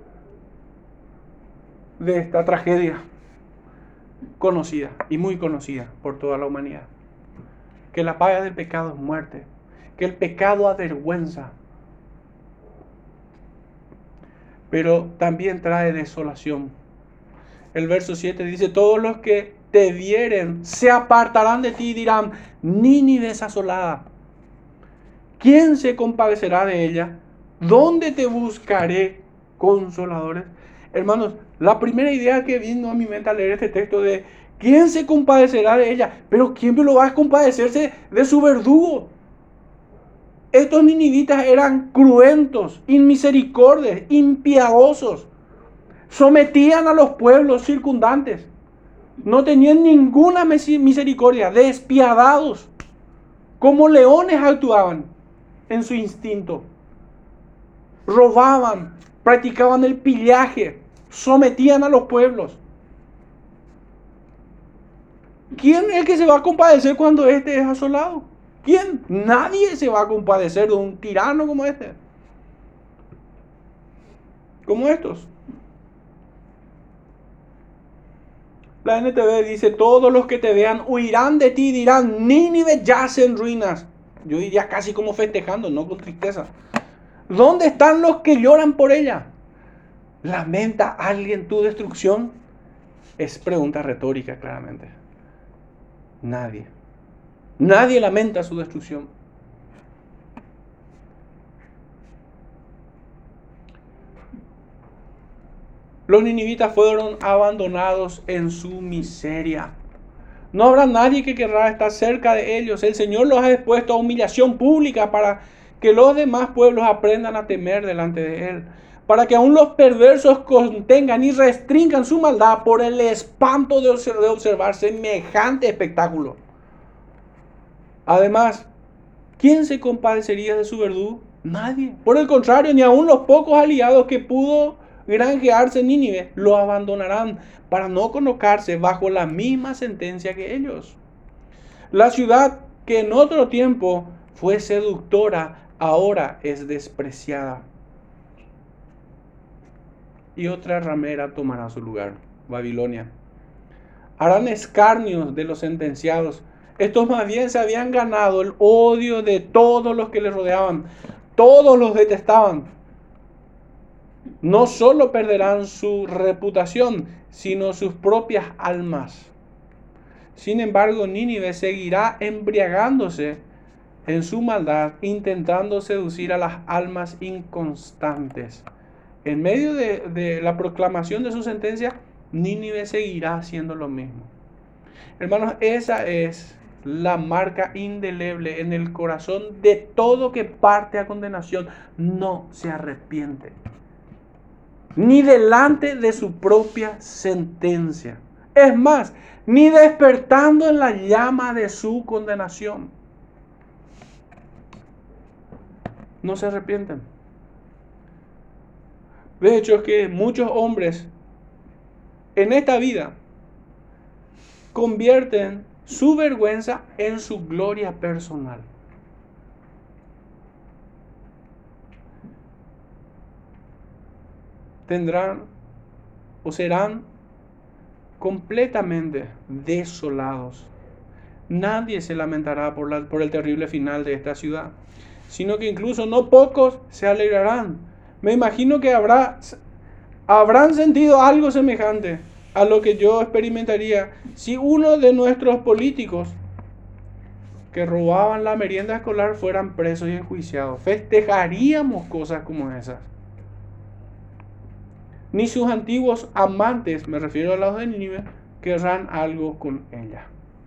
de esta tragedia conocida y muy conocida por toda la humanidad. Que la paga del pecado es muerte, que el pecado avergüenza. pero también trae desolación. El verso 7 dice: todos los que te vieren se apartarán de ti y dirán: Nínive es asolada. ¿Quién se compadecerá de ella? ¿Dónde te buscaré consoladores? Hermanos, la primera idea que vino a mi mente al leer este texto de ¿quién se compadecerá de ella? Pero ¿quién lo va a compadecerse de su verdugo? Estos ninivitas eran cruentos, inmisericordios, impiadosos. Sometían a los pueblos circundantes. No tenían ninguna misericordia, despiadados. Como leones actuaban en su instinto. Robaban, practicaban el pillaje, sometían a los pueblos. ¿Quién es el que se va a compadecer cuando este es asolado? ¿Quién? Nadie se va a compadecer de un tirano como este. Como estos. La NTV dice: todos los que te vean huirán de ti y dirán: Nínive yace en ruinas. Yo diría casi como festejando, no con tristeza. ¿Dónde están los que lloran por ella? ¿Lamenta alguien tu destrucción? Es pregunta retórica, claramente. Nadie. Nadie lamenta su destrucción. Los ninivitas fueron abandonados en su miseria. No habrá nadie que querrá estar cerca de ellos. El Señor los ha expuesto a humillación pública para que los demás pueblos aprendan a temer delante de Él. Para que aún los perversos contengan y restringan su maldad por el espanto de observar semejante espectáculo. Además, ¿quién se compadecería de su verdugo? Nadie. Por el contrario, ni aun los pocos aliados que pudo granjearse en Nínive lo abandonarán para no colocarse bajo la misma sentencia que ellos. La ciudad que en otro tiempo fue seductora, ahora es despreciada. Y otra ramera tomará su lugar, Babilonia. Harán escarnios de los sentenciados. Estos más bien se habían ganado el odio de todos los que les rodeaban. Todos los detestaban. No solo perderán su reputación, sino sus propias almas. Sin embargo, Nínive seguirá embriagándose en su maldad, intentando seducir a las almas inconstantes. En medio de la proclamación de su sentencia, Nínive seguirá haciendo lo mismo. Hermanos, esa es la marca indeleble en el corazón de todo que parte a condenación. No se arrepiente, ni delante de su propia sentencia. Es más, ni despertando en la llama de su condenación. No se arrepienten. De hecho, es que muchos hombres en esta vida convierten su vergüenza en su gloria personal. Tendrán o serán completamente desolados. Nadie se lamentará por el terrible final de esta ciudad, sino que incluso no pocos se alegrarán. Me imagino que habrán sentido algo semejante a lo que yo experimentaría si uno de nuestros políticos que robaban la merienda escolar fueran presos y enjuiciados. Festejaríamos cosas como esas. Ni sus antiguos amantes, me refiero a los de Nínive, querrán algo con ella.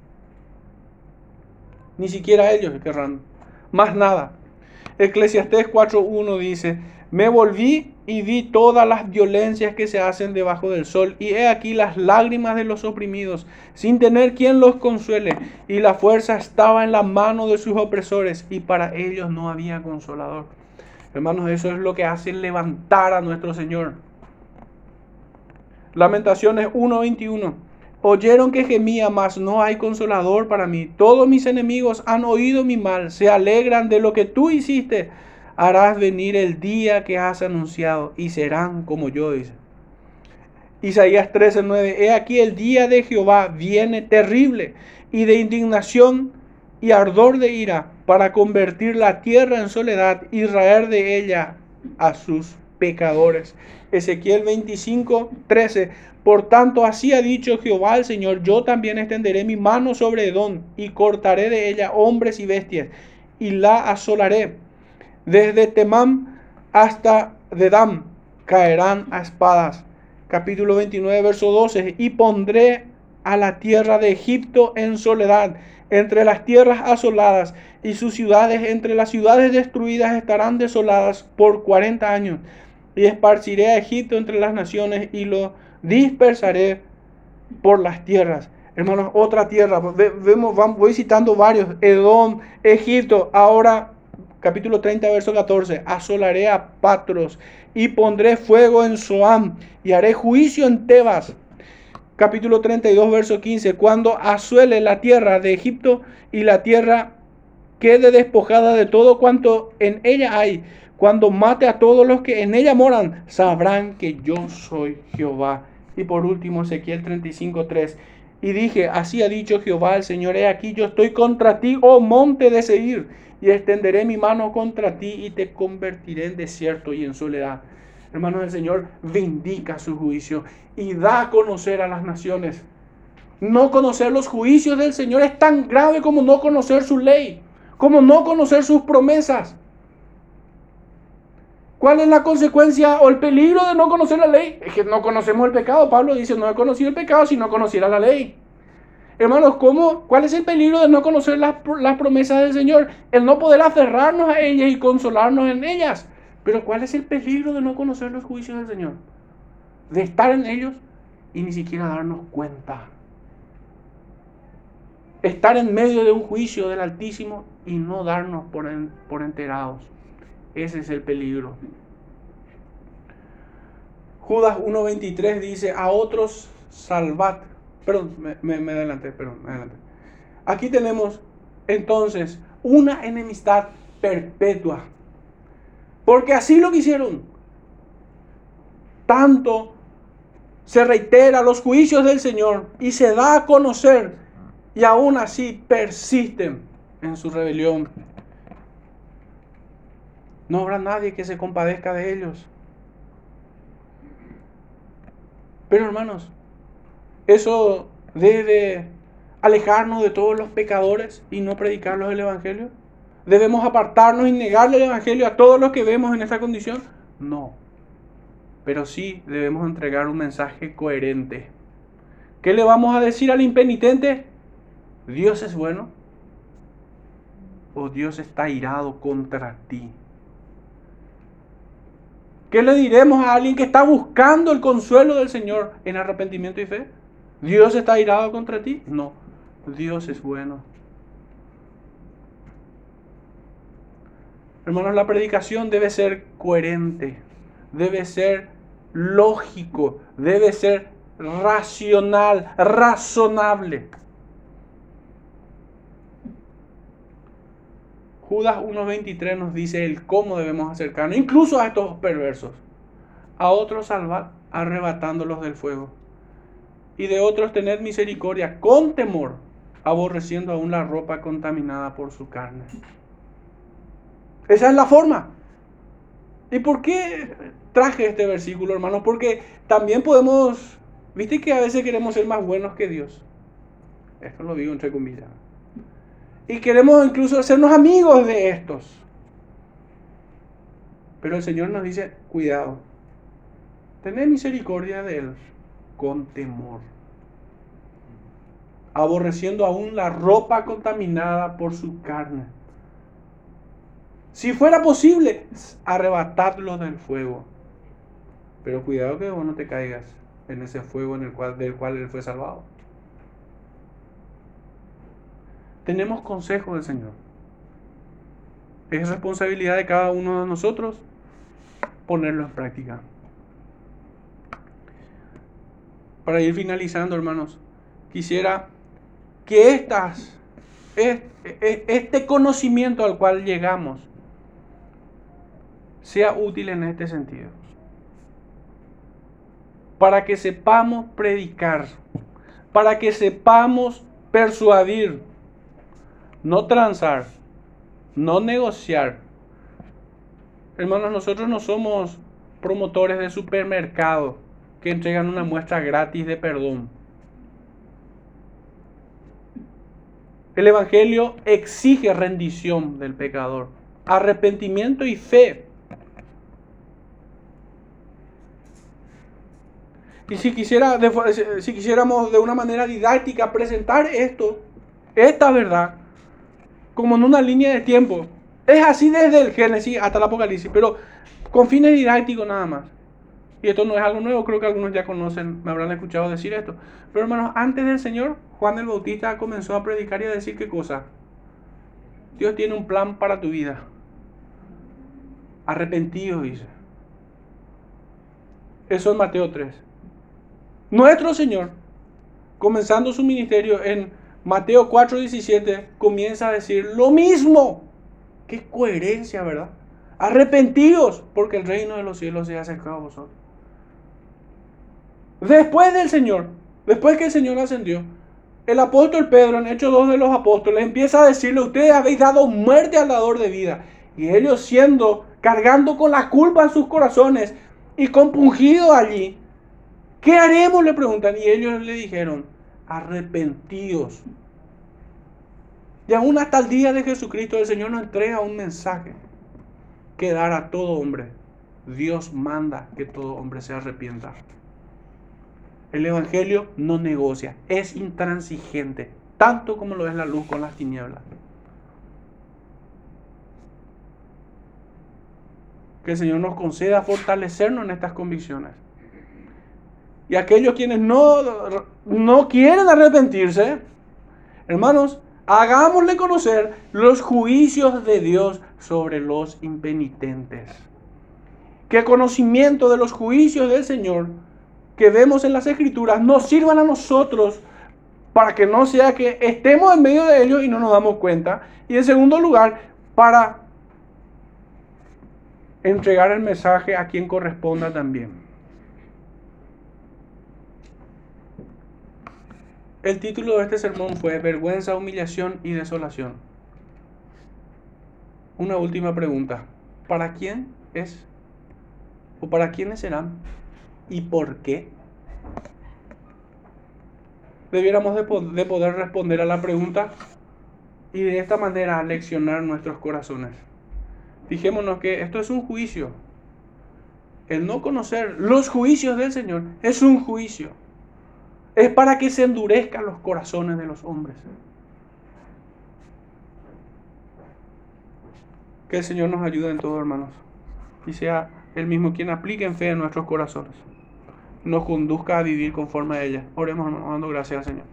Ni siquiera ellos querrán más nada. Eclesiastés 4:1 dice: me volví y vi todas las violencias que se hacen debajo del sol, y he aquí las lágrimas de los oprimidos, sin tener quien los consuele, y la fuerza estaba en la mano de sus opresores, y para ellos no había consolador. Hermanos, eso es lo que hace levantar a nuestro Señor. Lamentaciones 1:21. Oyeron que gemía, mas no hay consolador para mí. Todos mis enemigos han oído mi mal, se alegran de lo que tú hiciste. Harás venir el día que has anunciado, y serán como yo, dice. Isaías 13:9. He aquí el día de Jehová viene terrible, y de indignación y ardor de ira, para convertir la tierra en soledad y raer de ella a sus pecadores. Ezequiel 25:13. Por tanto, así ha dicho Jehová el Señor: yo también extenderé mi mano sobre Edom y cortaré de ella hombres y bestias y la asolaré. Desde Temán hasta Dedam caerán a espadas. Capítulo 29, verso 12. Y pondré a la tierra de Egipto en soledad, entre las tierras asoladas, y sus ciudades entre las ciudades destruidas estarán desoladas por 40 años. Y esparciré a Egipto entre las naciones y lo dispersaré por las tierras. Hermanos, otra tierra. Voy citando varios. Edom, Egipto. Ahora, capítulo 30, verso 14. Asolaré a Patros y pondré fuego en Zoán y haré juicio en Tebas. Capítulo 32, verso 15. Cuando asuele la tierra de Egipto y la tierra quede despojada de todo cuanto en ella hay, cuando mate a todos los que en ella moran, sabrán que yo soy Jehová. Y por último, Ezequiel 35:3. Y dije: así ha dicho Jehová el Señor: he aquí, yo estoy contra ti, oh monte de Seir, y extenderé mi mano contra ti y te convertiré en desierto y en soledad. Hermanos, el Señor vindica su juicio y da a conocer a las naciones. No conocer los juicios del Señor es tan grave como no conocer su ley, como no conocer sus promesas. ¿Cuál es la consecuencia o el peligro de no conocer la ley? Es que no conocemos el pecado. Pablo dice: no he conocido el pecado si no conociera la ley. Hermanos, ¿cuál es el peligro de no conocer las promesas del Señor? El no poder aferrarnos a ellas y consolarnos en ellas. Pero ¿cuál es el peligro de no conocer los juicios del Señor? De estar en ellos y ni siquiera darnos cuenta. Estar en medio de un juicio del Altísimo y no darnos por enterados. Ese es el peligro. Judas 1:23 dice: a otros salvad. Perdón, me adelanté. Aquí tenemos entonces una enemistad perpetua. Porque así lo quisieron. Tanto se reitera los juicios del Señor y se da a conocer, y aún así persisten en su rebelión. No habrá nadie que se compadezca de ellos. Pero hermanos, ¿eso debe alejarnos de todos los pecadores y no predicarlos el Evangelio? ¿Debemos apartarnos y negarle el Evangelio a todos los que vemos en esta condición? No. Pero sí debemos entregar un mensaje coherente. ¿Qué le vamos a decir al impenitente? ¿Dios es bueno? ¿O Dios está airado contra ti? ¿Qué le diremos a alguien que está buscando el consuelo del Señor en arrepentimiento y fe? ¿Dios está airado contra ti? No, Dios es bueno. Hermanos, la predicación debe ser coherente, debe ser lógico, debe ser racional, razonable. Judas 1:23 nos dice el cómo debemos acercarnos, incluso a estos perversos. A otros salvad, arrebatándolos del fuego. Y de otros tened misericordia con temor, aborreciendo aún la ropa contaminada por su carne. Esa es la forma. ¿Y por qué traje este versículo, hermanos? Porque también podemos, viste que a veces queremos ser más buenos que Dios. Esto lo digo entre comillas. Y queremos incluso hacernos amigos de estos. Pero el Señor nos dice: cuidado. Tened misericordia de ellos con temor, aborreciendo aún la ropa contaminada por su carne. Si fuera posible, arrebatadlo del fuego. Pero cuidado que vos no te caigas en ese fuego del cual él fue salvado. Tenemos consejo del Señor. Es responsabilidad de cada uno de nosotros ponerlo en práctica. Para ir finalizando, hermanos, quisiera que este conocimiento al cual llegamos sea útil en este sentido. Para que sepamos predicar, para que sepamos persuadir, no transar, no negociar. Hermanos, nosotros no somos promotores de supermercado que entregan una muestra gratis de perdón. El Evangelio exige rendición del pecador, arrepentimiento y fe. Y si quisiéramos de una manera didáctica presentar esta verdad, como en una línea de tiempo, es así desde el Génesis hasta el Apocalipsis, pero con fines didácticos nada más. Y esto no es algo nuevo, creo que algunos ya conocen, me habrán escuchado decir esto. Pero hermanos, antes del Señor, Juan el Bautista comenzó a predicar y a decir qué cosa. Dios tiene un plan para tu vida. Arrepentidos, dice. Eso es Mateo 3. Nuestro Señor, comenzando su ministerio en Mateo 4:17, comienza a decir lo mismo. Qué coherencia, ¿verdad? Arrepentidos, porque el reino de los cielos se ha acercado a vosotros. Después del Señor, después que el Señor ascendió, el apóstol Pedro, en Hechos 2 de los apóstoles, empieza a decirle: ustedes habéis dado muerte al dador de vida. Y ellos cargando con la culpa en sus corazones y compungidos allí, ¿qué haremos?, le preguntan. Y ellos le dijeron: arrepentidos. Y aún hasta el día de Jesucristo, el Señor nos entrega un mensaje que dar a todo hombre. Dios manda que todo hombre se arrepienta. El Evangelio no negocia, es intransigente, tanto como lo es la luz con las tinieblas. Que el Señor nos conceda fortalecernos en estas convicciones. Y aquellos quienes no quieren arrepentirse, hermanos, hagámosle conocer los juicios de Dios sobre los impenitentes. Que el conocimiento de los juicios del Señor que vemos en las Escrituras nos sirvan a nosotros para que no sea que estemos en medio de ellos y no nos damos cuenta. Y en segundo lugar, para entregar el mensaje a quien corresponda también. El título de este sermón fue Vergüenza, Humillación y Desolación. Una última pregunta. ¿Para quién es? ¿O para quiénes serán? ¿Y por qué? Debiéramos de poder responder a la pregunta y de esta manera leccionar nuestros corazones. Fijémonos que esto es un juicio. El no conocer los juicios del Señor es un juicio. Es para que se endurezcan los corazones de los hombres. Que el Señor nos ayude en todo, hermanos. Y sea Él mismo quien aplique en fe en nuestros corazones. Nos conduzca a vivir conforme a ella. Oremos, hermanos, dando gracias al Señor.